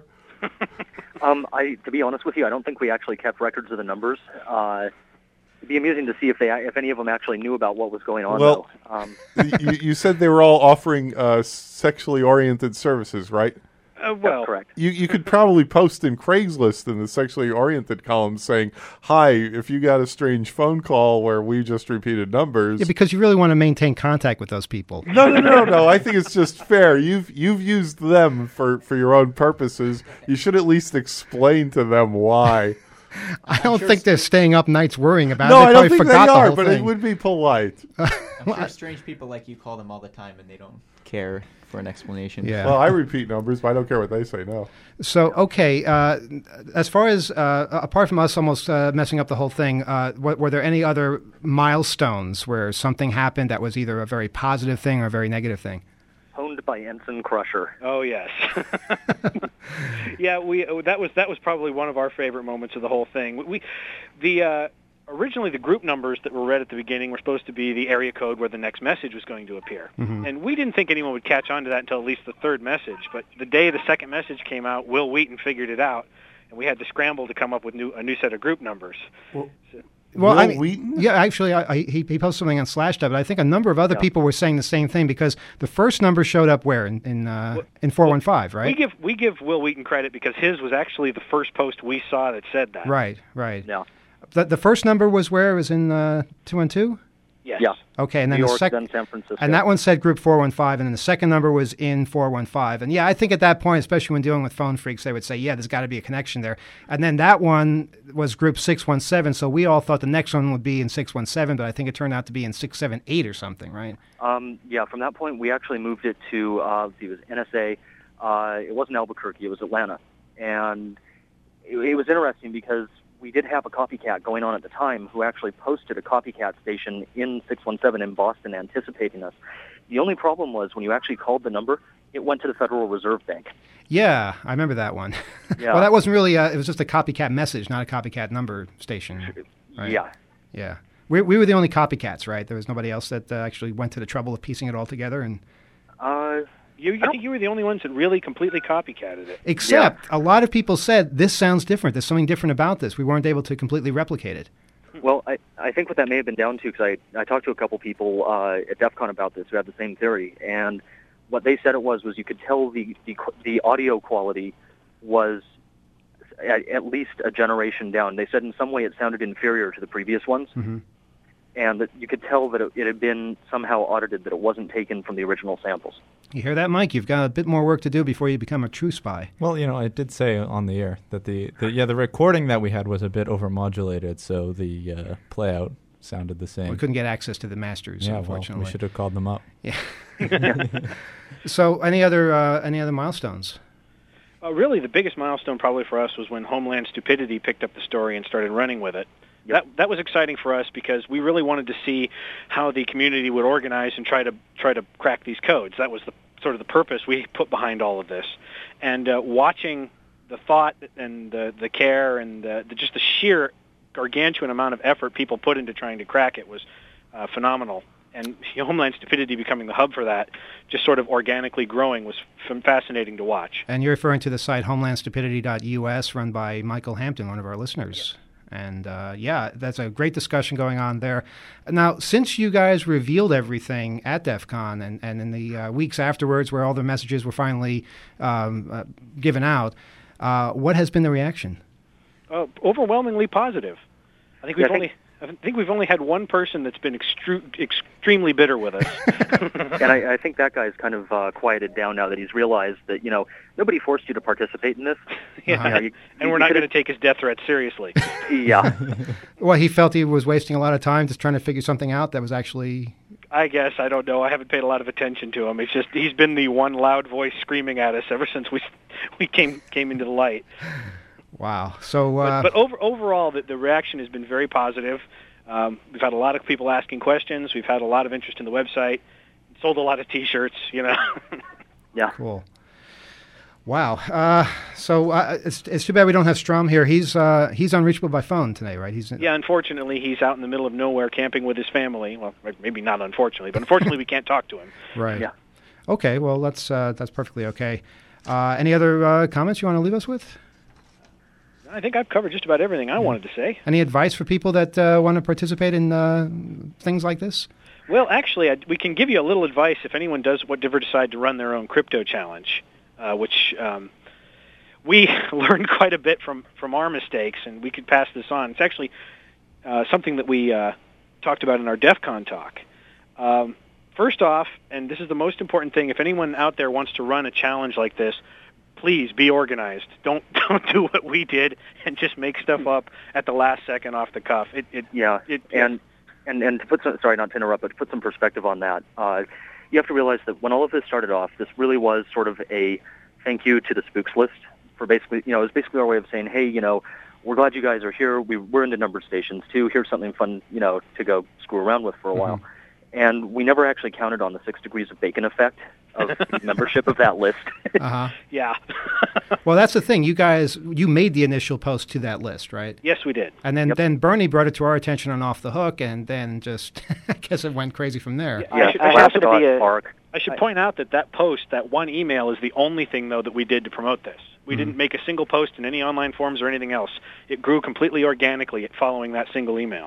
um, I, to be honest with you, I don't think we actually kept records of the numbers. Uh, it'd be amusing to see if they, if any of them actually knew about what was going on. Well, though. Um, you, you said they were all offering uh, sexually oriented services, right? Uh, well, correct. You you could probably post in Craigslist in the sexually oriented column saying, "Hi, if you got a strange phone call where we just repeated numbers." Yeah, because you really want to maintain contact with those people. No, no, no, no. I think it's just fair. You've you've used them for, for your own purposes. You should at least explain to them why. I don't think they're staying up nights worrying about No, it. They I don't probably think forgot they the are, whole but thing. it would be polite. I'm sure strange people like you call them all the time and they don't care for an explanation. Yeah. Well, I repeat numbers, but I don't care what they say. No. So, okay, uh, as far as, uh, apart from us almost uh, messing up the whole thing, uh, were, were there any other milestones where something happened that was either a very positive thing or a very negative thing? Honed by Ensign Crusher. Oh yes, yeah. We that was that was probably one of our favorite moments of the whole thing. We, we the uh, originally the group numbers that were read at the beginning were supposed to be the area code where the next message was going to appear, Mhm. and we didn't think anyone would catch on to that until at least the third message. But the day the second message came out, Will Wheaton figured it out, and we had to scramble to come up with new a new set of group numbers. Well, So- Well, Will I mean, Wheaton? yeah, actually, I, I, he, he posted something on Slashdot, but I think a number of other Yeah. people were saying the same thing because the first number showed up where in in, uh, in four one five, right? We give we give Will Wheaton credit because his was actually the first post we saw that said that. Right, right. Yeah. The, the first number was where? It was in uh, two one two? Yes. Yeah. Okay, and then New the York, second, then San Francisco. and that one said group four one five, and then the second number was in four one five. And yeah, I think at that point, especially when dealing with phone freaks, they would say, yeah, there's got to be a connection there. And then that one was group six one seven, so we all thought the next one would be in six one seven, but I think it turned out to be in six seven eight or something, right? Um, yeah, from that point, we actually moved it to, uh, it was N S A. Uh, it wasn't Albuquerque, it was Atlanta. And it, it was interesting because we did have a copycat going on at the time who actually posted a copycat station in six one seven in Boston anticipating us. The only problem was when you actually called the number, it went to the Federal Reserve Bank. Yeah, I remember that one. Yeah. Well, that wasn't really, uh, it was just a copycat message, not a copycat number station. Right? Yeah. Yeah. We, we were the only copycats, right? There was nobody else that uh, actually went to the trouble of piecing it all together. And Uh, You, I think you were the only ones that really completely copycatted it. Except a lot of people said, this sounds different. There's something different about this. We weren't able to completely replicate it. Well, I, I think what that may have been down to, because I, I talked to a couple people uh, at DEF CON about this who had the same theory, and what they said it was was you could tell the, the, the audio quality was at, at least a generation down. They said in some way it sounded inferior to the previous ones, Mm-hmm. and that you could tell that it, it had been somehow audited, that it wasn't taken from the original samples. You hear that, Mike? You've got a bit more work to do before you become a true spy. Well, you know, I did say on the air that the, the yeah the recording that we had was a bit overmodulated, so the uh, playout sounded the same. We couldn't get access to the masters, yeah, unfortunately. well, we should have called them up. Yeah. So, any other uh, any other milestones? Uh, really, the biggest milestone probably for us was when Homeland Stupidity picked up the story and started running with it. That that was exciting for us because we really wanted to see how the community would organize and try to try to crack these codes. That was the sort of the purpose we put behind all of this. And uh, watching the thought and the the care and the, the, just the sheer gargantuan amount of effort people put into trying to crack it was uh, phenomenal. And Homeland Stupidity becoming the hub for that, just sort of organically growing, was f- fascinating to watch. And you're referring to the site homeland stupidity dot U S, run by Michael Hampton, one of our listeners. Yep. And, uh, yeah, that's a great discussion going on there. Now, since you guys revealed everything at DEF CON and, and in the uh, weeks afterwards where all the messages were finally um, uh, given out, uh, what has been the reaction? Uh, overwhelmingly positive. I think we've Yeah, I only... I think we've only had one person that's been extru- extremely bitter with us. And I, I think that guy's kind of uh, quieted down now that he's realized that, you know, nobody forced you to participate in this. Yeah, You know, you- and you we're not could've- going to take his death threat seriously. Yeah. Well, he felt he was wasting a lot of time just trying to figure something out that was actually... I guess, I don't know. I haven't paid a lot of attention to him. It's just he's been the one loud voice screaming at us ever since we we came came into the light. Wow. So, uh, But, but over, overall, the, the reaction has been very positive. Um, we've had a lot of people asking questions. We've had a lot of interest in the website. Sold a lot of T-shirts, you know. Yeah. Cool. Wow. Uh, so uh, it's, it's too bad we don't have Strom here. He's uh, he's unreachable by phone today, right? He's Yeah, unfortunately, he's out in the middle of nowhere camping with his family. Well, maybe not unfortunately, but unfortunately, we can't talk to him. Right. Yeah. Okay. Well, that's uh, that's perfectly okay. Uh, any other uh, comments you want to leave us with? I think I've covered just about everything I wanted to say. Any advice for people that uh, want to participate in uh, things like this? Well, actually, I, we can give you a little advice if anyone does what ever decide to run their own crypto challenge, uh, which um, we learned quite a bit from, from our mistakes, and we could pass this on. It's actually uh, something that we uh, talked about in our DEF CON talk. Um, first off, and this is the most important thing, if anyone out there wants to run a challenge like this, please be organized. Don't don't do what we did and just make stuff up at the last second off the cuff. It, it Yeah, it, and and and to put some, sorry, not to interrupt, but to put some perspective on that, uh, you have to realize that when all of this started off, this really was sort of a thank you to the Spooks list for basically, you know, it was basically our way of saying, hey, you know, we're glad you guys are here. We, we're into numbered stations too. Here's something fun, you know, to go screw around with for a Mm-hmm. while. And we never actually counted on the six degrees of bacon effect of membership of that list. Uh-huh. Yeah. Well, that's the thing. You guys, you made the initial post to that list, right? Yes, we did. And then, Yep. then Bernie brought it to our attention on Off the Hook, and then just, I guess it went crazy from there. Yeah, I should, I Last happen to be a, Park. I should point out that that post, that one email, is the only thing, though, that we did to promote this. We Mhm. didn't make a single post in any online forums or anything else. It grew completely organically following that single email.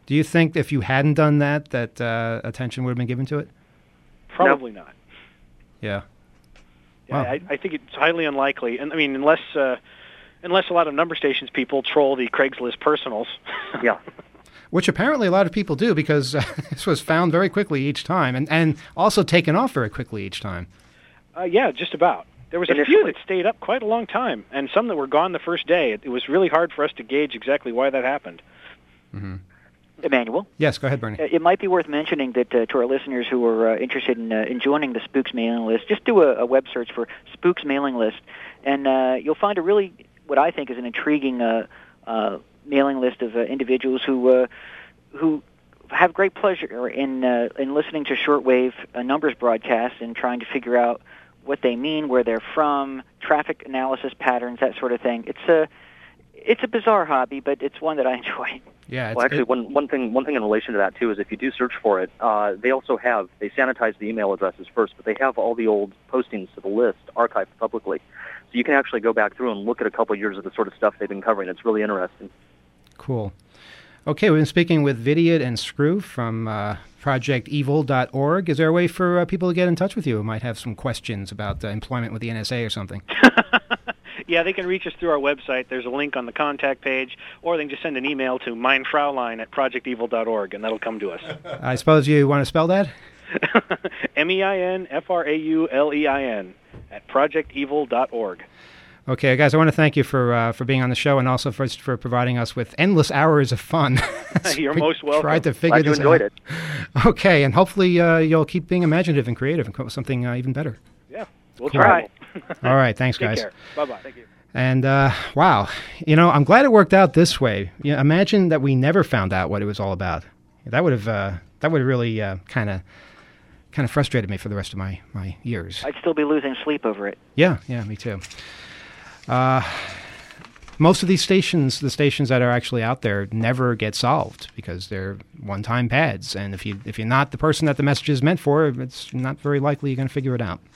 Do you think if you hadn't done that, that uh, attention would have been given to it? Probably not. Yeah. Yeah, Wow. I, I think it's highly unlikely. And I mean, unless uh, unless a lot of number stations people troll the Craigslist personals. Yeah. Which apparently a lot of people do, because uh, this was found very quickly each time, and, and also taken off very quickly each time. Uh, yeah, just about. There was a few that stayed up quite a long time, and some that were gone the first day. It, it was really hard for us to gauge exactly why that happened. Mm-hmm. Emmanuel? Yes, go ahead, Bernie. Uh, It might be worth mentioning that uh, to our listeners who are uh, interested in, uh, in joining the Spooks mailing list, just do a, a web search for Spooks mailing list, and uh, you'll find a really, what I think is an intriguing uh, uh, mailing list of uh, individuals who uh, who have great pleasure in uh, in listening to shortwave uh, numbers broadcasts and trying to figure out what they mean, where they're from, traffic analysis patterns, that sort of thing. It's a it's a bizarre hobby, but it's one that I enjoy. Yeah. Well, actually, one one thing one thing in relation to that too is if you do search for it, uh, they also have they sanitize the email addresses first, but they have all the old postings to the list archived publicly, so you can actually go back through and look at a couple years of the sort of stuff they've been covering. It's really interesting. Cool. Okay, we've been speaking with Vidyard and Screw from uh, project evil dot org. Is there a way for uh, people to get in touch with you who might have some questions about uh, employment with the N S A or something? Yeah, they can reach us through our website. There's a link on the contact page, or they can just send an email to meinfraulein at project evil dot org, and that'll come to us. I suppose you want to spell that? M E I N F R A U L E I N at project evil dot org. Okay, guys, I want to thank you for uh, for being on the show, and also for for providing us with endless hours of fun. You're we most welcome. Tried to figure Glad you this enjoyed out. it. Okay, and hopefully uh, you'll keep being imaginative and creative and come up with something uh, even better. Yeah, we'll Cool. try. All right, thanks, Take guys. care. Bye-bye. Thank you. And uh, wow, you know, I'm glad it worked out this way. You know, imagine that we never found out what it was all about. That would have uh, that would have really kind of kind of frustrated me for the rest of my my years. I'd still be losing sleep over it. Yeah, yeah, me too. Uh, most of these stations, the stations that are actually out there, never get solved because they're one-time pads. And if you if you're not the person that the message is meant for, it's not very likely you're going to figure it out.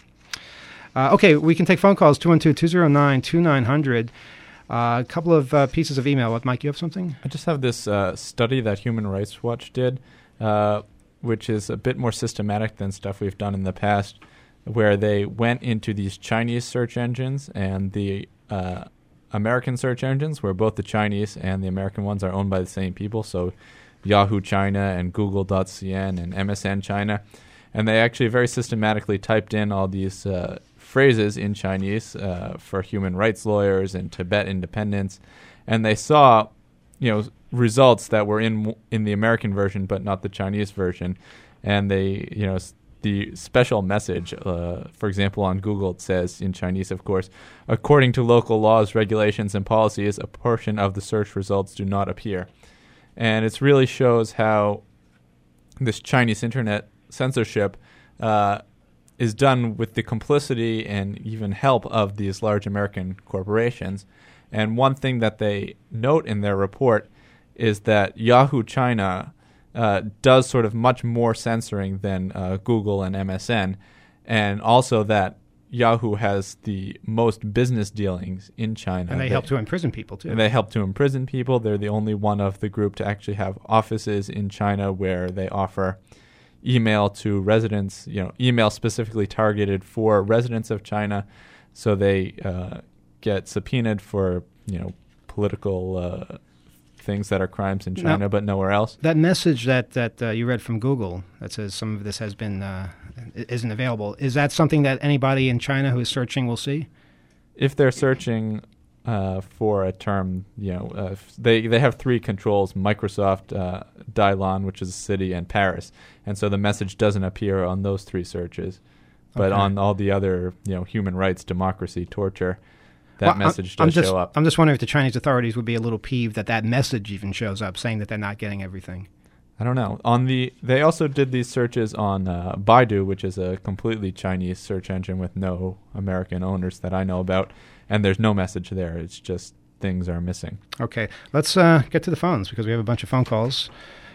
Uh, okay, we can take phone calls, two one two, two zero nine, two nine zero zero. Uh, a couple of uh, pieces of email. What, Mike, you have something? I just have this uh, study that Human Rights Watch did, uh, which is a bit more systematic than stuff we've done in the past, where they went into these Chinese search engines and the uh, American search engines, where both the Chinese and the American ones are owned by the same people, so Yahoo China and Google dot C N and M S N China. And they actually very systematically typed in all these uh, phrases in Chinese uh, for human rights lawyers and Tibet independence, and they saw, you know, results that were in in the American version but not the Chinese version, and they, you know, s- the special message, uh, for example, on Google it says in Chinese, of course, according to local laws, regulations, and policies, a portion of the search results do not appear, and it really shows how this Chinese internet censorship uh, is done with the complicity and even help of these large American corporations. And one thing that they note in their report is that Yahoo China uh, does sort of much more censoring than uh, Google and M S N, and also that Yahoo has the most business dealings in China. And they, they help to imprison people, too. And they help to imprison people. They're the only one of the group to actually have offices in China where they offer email to residents, you know, email specifically targeted for residents of China, so they uh, get subpoenaed for, you know, political uh, things that are crimes in China, now, but nowhere else. That message that that uh, you read from Google that says some of this has been uh, isn't available, is that something that anybody in China who is searching will see? If they're searching uh, for a term, you know, uh, they they have three controls: Microsoft, uh, Dalian, which is a city, and Paris. And so the message doesn't appear on those three searches, but Okay. on all the other, you know, human rights, democracy, torture, that Well, message I'm, I'm does just, show up. I'm just wondering if the Chinese authorities would be a little peeved that that message even shows up, saying that they're not getting everything. I don't know. On the they also did these searches on uh, Baidu, which is a completely Chinese search engine with no American owners that I know about, and there's no message there. It's just things are missing. Okay, let's uh, get to the phones because we have a bunch of phone calls.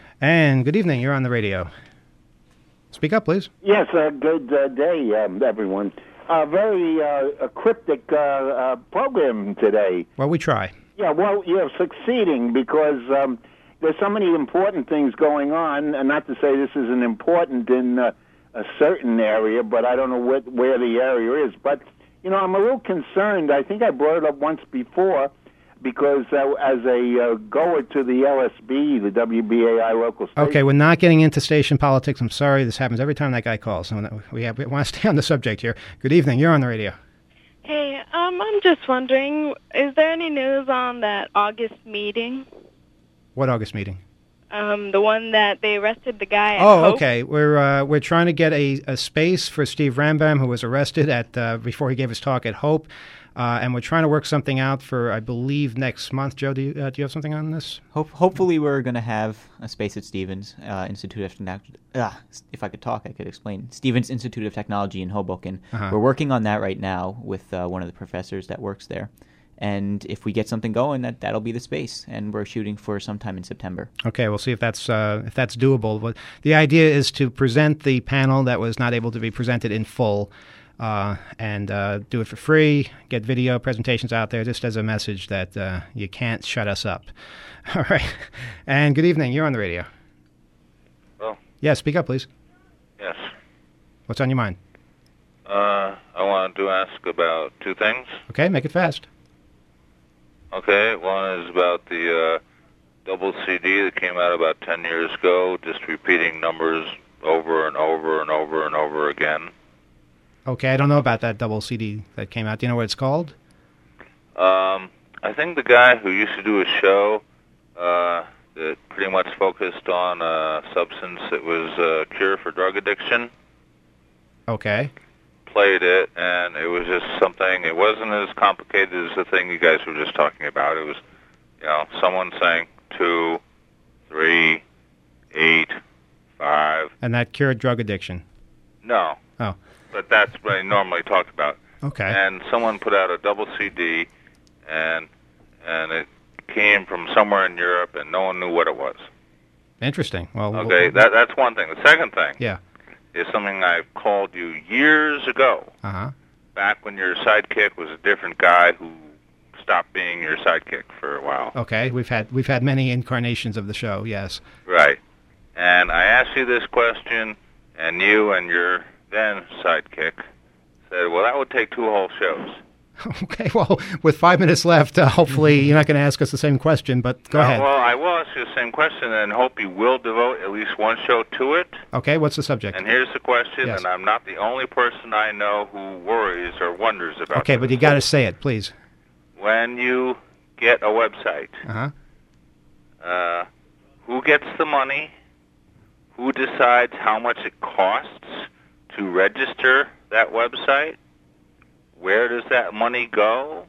And good evening, you're on the radio. Speak up, please. Yes, uh, good uh, day, um, everyone. Uh, very uh, a cryptic uh, uh, program today. Well, we try. Yeah, well, you're succeeding because um, there's so many important things going on, and not to say this isn't important in uh, a certain area, but I don't know what, where the area is. But, you know, I'm a little concerned. I think I brought it up once before because uh, as a uh, goer to the L S B, the W B A I local station. Okay, we're not getting into station politics. I'm sorry. This happens every time that guy calls. So we, have, we want to stay on the subject here. Good evening. You're on the radio. Hey, um, I'm just wondering, is there any news on that August meeting? What August meeting? Um, the one that they arrested the guy at Oh, Hope? okay. We're uh, we're trying to get a, a space for Steve Rambam, who was arrested at uh, before he gave his talk at Hope, uh, and we're trying to work something out for, I believe, next month. Joe, do you, uh, do you have something on this? Hope, hopefully, we're going to have a space at Stevens uh, Institute of Technology. Uh, if I could talk, I could explain. Stevens Institute of Technology in Hoboken. Uh-huh. We're working on that right now with uh, one of the professors that works there. And if we get something going, that that'll be the space, and we're shooting for sometime in September. Okay, we'll see if that's uh, if that's doable. But the idea is to present the panel that was not able to be presented in full, uh, and uh, do it for free. Get video presentations out there, just as a message that uh, you can't shut us up. All right. And good evening. You're on the radio. Hello? Yes, speak up, please. Yes. What's on your mind? Uh, I wanted to ask about two things. Okay, make it fast. Okay, one is about the uh, double C D that came out about ten years ago, just repeating numbers over and over and over and over again. Okay, I don't know about that double C D that came out. Do you know what it's called? Um, I think the guy who used to do a show uh, that pretty much focused on a substance that was a cure for drug addiction Okay. played it, and it was just something, it wasn't as complicated as the thing you guys were just talking about. It was, you know, someone saying two, three, eight, five. And that cured drug addiction. No. Oh. But that's what I normally talk about. Okay. And someone put out a double C D, and and it came from somewhere in Europe, and no one knew what it was. Interesting. Well. Okay, we'll, that that's one thing. The second thing Yeah. is something I called you years ago, Uh huh. back when your sidekick was a different guy who stopped being your sidekick for a while. Okay. We've had we've had many incarnations of the show. Yes. Right. And I asked you this question, and you and your then sidekick said, well, that would take two whole shows. Okay. Well, with five minutes left, uh, hopefully you're not going to ask us the same question. But go Uh, ahead. Well, I will ask you the same question and hope you will devote at least one show to it. Okay. What's the subject? And here's the question, Yes. and I'm not the only person I know who worries or wonders about Okay, this. but you got to say it, please. When you get a website, Uh huh. uh, who gets the money? Who decides how much it costs to register that website? Where does that money go?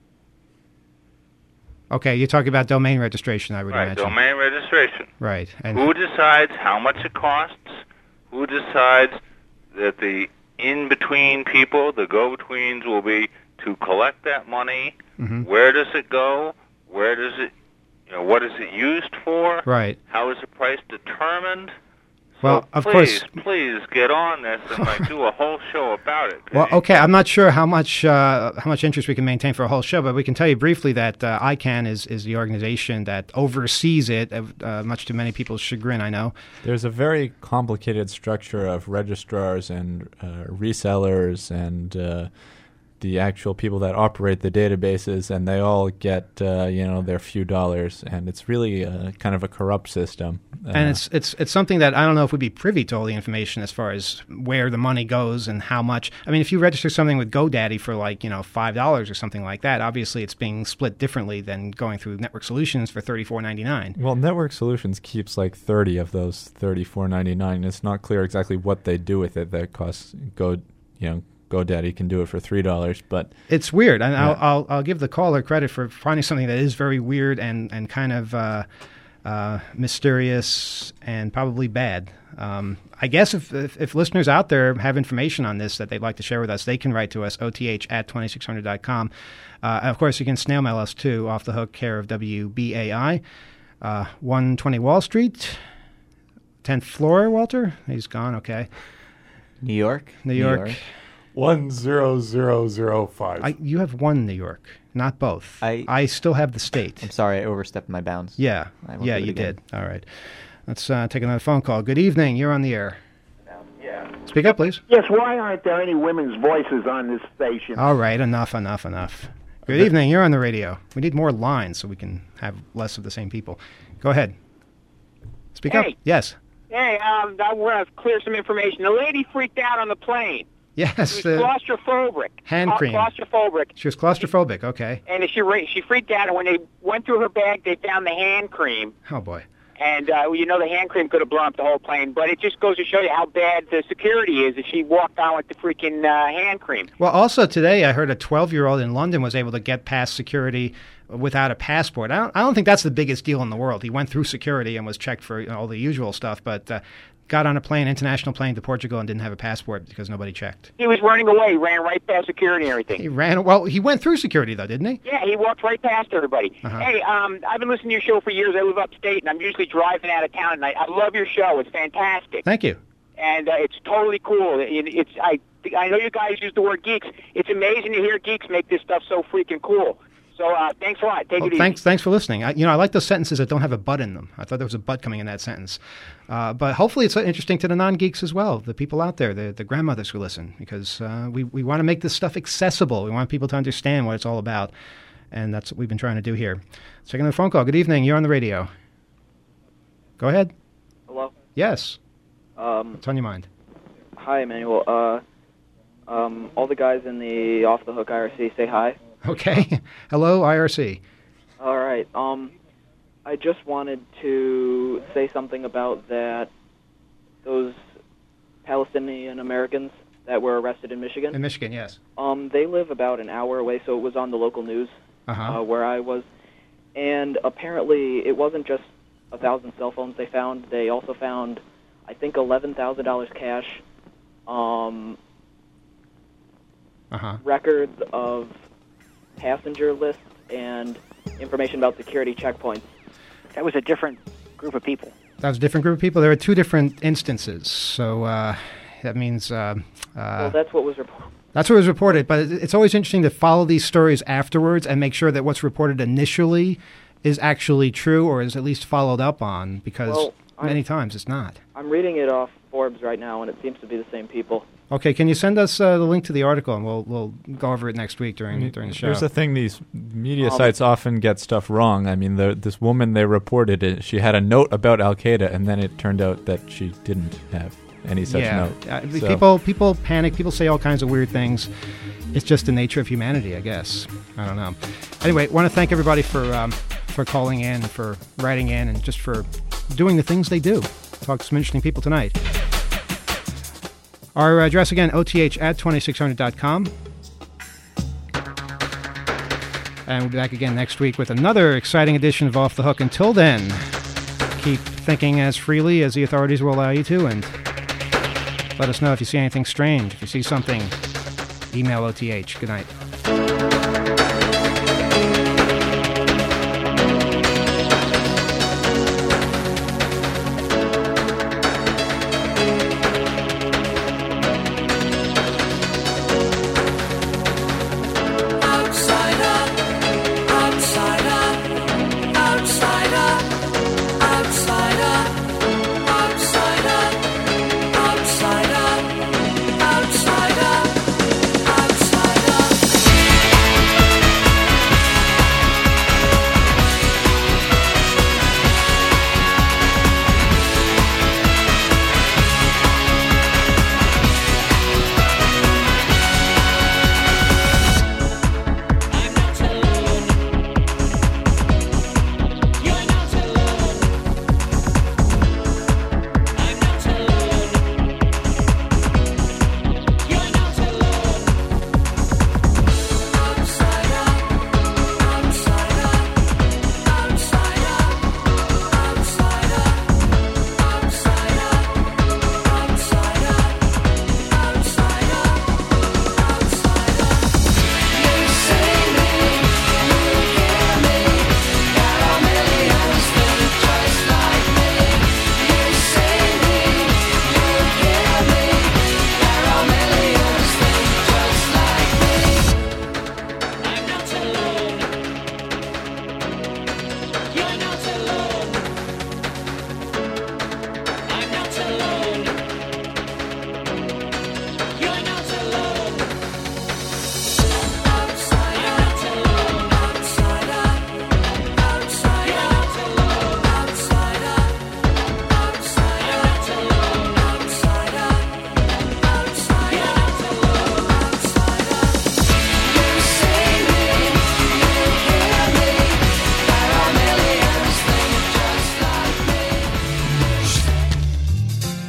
Okay, you're talking about domain registration, I would Right, imagine. domain registration. Right. And Who decides how much it costs? Who decides that the in-between people, the go-betweens, will be to collect that money? Mhm. Where does it go? Where does it, you know, what is it used for? Right. How is the price determined? Well, so of please, course. please get on this and like do a whole show about it. Well, okay, I'm not sure how much uh, how much interest we can maintain for a whole show, but we can tell you briefly that uh, I CANN is, is the organization that oversees it, uh, much to many people's chagrin, I know. There's a very complicated structure of registrars and uh, resellers and uh, the actual people that operate the databases, and they all get uh, you know their few dollars, and it's really uh, kind of a corrupt system. Uh, And it's it's it's something that I don't know if we'd be privy to all the information as far as where the money goes and how much. I mean, if you register something with GoDaddy for like, you know, five dollars or something like that, obviously it's being split differently than going through Network Solutions for thirty-four ninety-nine. Well, Network Solutions keeps like thirty of those thirty-four ninety-nine. It's not clear exactly what they do with it. That costs Go, you know, GoDaddy can do it for three dollars, but It's weird, and Yeah. I'll, I'll I'll give the caller credit for finding something that is very weird and and kind of uh, uh, mysterious and probably bad. Um, I guess if, if if listeners out there have information on this that they'd like to share with us, they can write to us, O T H at twenty-six hundred dot com. Uh, and of course, you can snail mail us too, Off the Hook, care of W B A I, uh, one twenty Wall Street, tenth floor. Walter, he's gone. Okay, New York, New York. One zero zero zero five. I, you have one New York. not both. I I still have the state. I'm sorry, I overstepped my bounds. Yeah, I won't yeah, do it you again. did. All right. Let's uh, take another phone call. Good evening. You're on the air. Speak up, please. Yes, why aren't there any women's voices on this station? All right, enough, enough, enough. Good evening. You're on the radio. We need more lines so we can have less of the same people. Go ahead. Speak up. Hey. Yes. Hey, um, I want to clear some information. The lady freaked out on the plane. Yes. She was uh, claustrophobic. hand Cla- cream. Claustrophobic. She was claustrophobic. Okay. And she ra- she freaked out, and when they went through her bag, they found the hand cream. Oh, boy. And, uh, you know, the hand cream could have blown up the whole plane. But it just goes to show you how bad the security is if she walked on with the freaking uh, hand cream. Well, also today I heard a twelve-year-old in London was able to get past security without a passport. I don't, I don't think that's the biggest deal in the world. He went through security and was checked for you know, all the usual stuff, but uh, got on a plane, international plane to Portugal, and didn't have a passport because nobody checked. He was running away. He ran right past security and everything. He ran. Well, he went through security though, didn't he? Yeah, he walked right past everybody. Uh-huh. Hey, um, I've been listening to your show for years. I live upstate, and I'm usually driving out of town, and I, I love your show. It's fantastic. Thank you. And uh, it's totally cool. It, it's I I know you guys use the word geeks. It's amazing to hear geeks make this stuff so freaking cool. So uh, thanks a lot. Take Well, it easy. thanks, thanks for listening. I, you know, I like those sentences that don't have a but in them. I thought there was a but coming in that sentence. Uh, but hopefully it's interesting to the non-geeks as well, the people out there, the, the grandmothers who listen, because uh, we, we want to make this stuff accessible. We want people to understand what it's all about, and that's what we've been trying to do here. Let's take another phone call. Good evening. You're on the radio. Go ahead. Hello? Yes. Um, What's on your mind? hi, Emmanuel. Uh, um, all the guys in the Off the Hook I R C, say hi. Okay. Hello, I R C. All right. Um, I just wanted to say something about that. Those Palestinian Americans that were arrested in Michigan. In Michigan, yes. Um, they live about an hour away, so it was on the local news Uh-huh. uh, where I was. And apparently, it wasn't just a thousand cell phones they found. They also found, I think, eleven thousand dollars cash, um, Uh-huh. records of passenger lists, and information about security checkpoints. That was a different group of people. That was a different group of people. There were two different instances. So uh, that means... Uh, uh, well, that's what was reported. That's what was reported, but it's always interesting to follow these stories afterwards and make sure that what's reported initially is actually true or is at least followed up on, because Well, many I'm- times it's not. I'm reading it off Forbes right now, and it seems to be the same people. Okay, can you send us uh, the link to the article, and we'll we'll go over it next week during during the show. Here's the thing: these media Um, sites often get stuff wrong. I mean, the, this woman they reported it, she had a note about Al Qaeda, and then it turned out that she didn't have any such yeah. note. Uh, So- people people panic. People say all kinds of weird things. It's just the nature of humanity, I guess. I don't know. Anyway, want to thank everybody for um, for calling in, for writing in, and just for doing the things they do. Talk to some interesting people tonight. Our address again, O T H at twenty-six hundred dot com. And we'll be back again next week with another exciting edition of Off the Hook. Until then, keep thinking as freely as the authorities will allow you to, and let us know if you see anything strange. If you see something, email O T H. Good night. Outsider, outsider, outsider.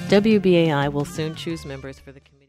W B A I will soon choose members for the committee.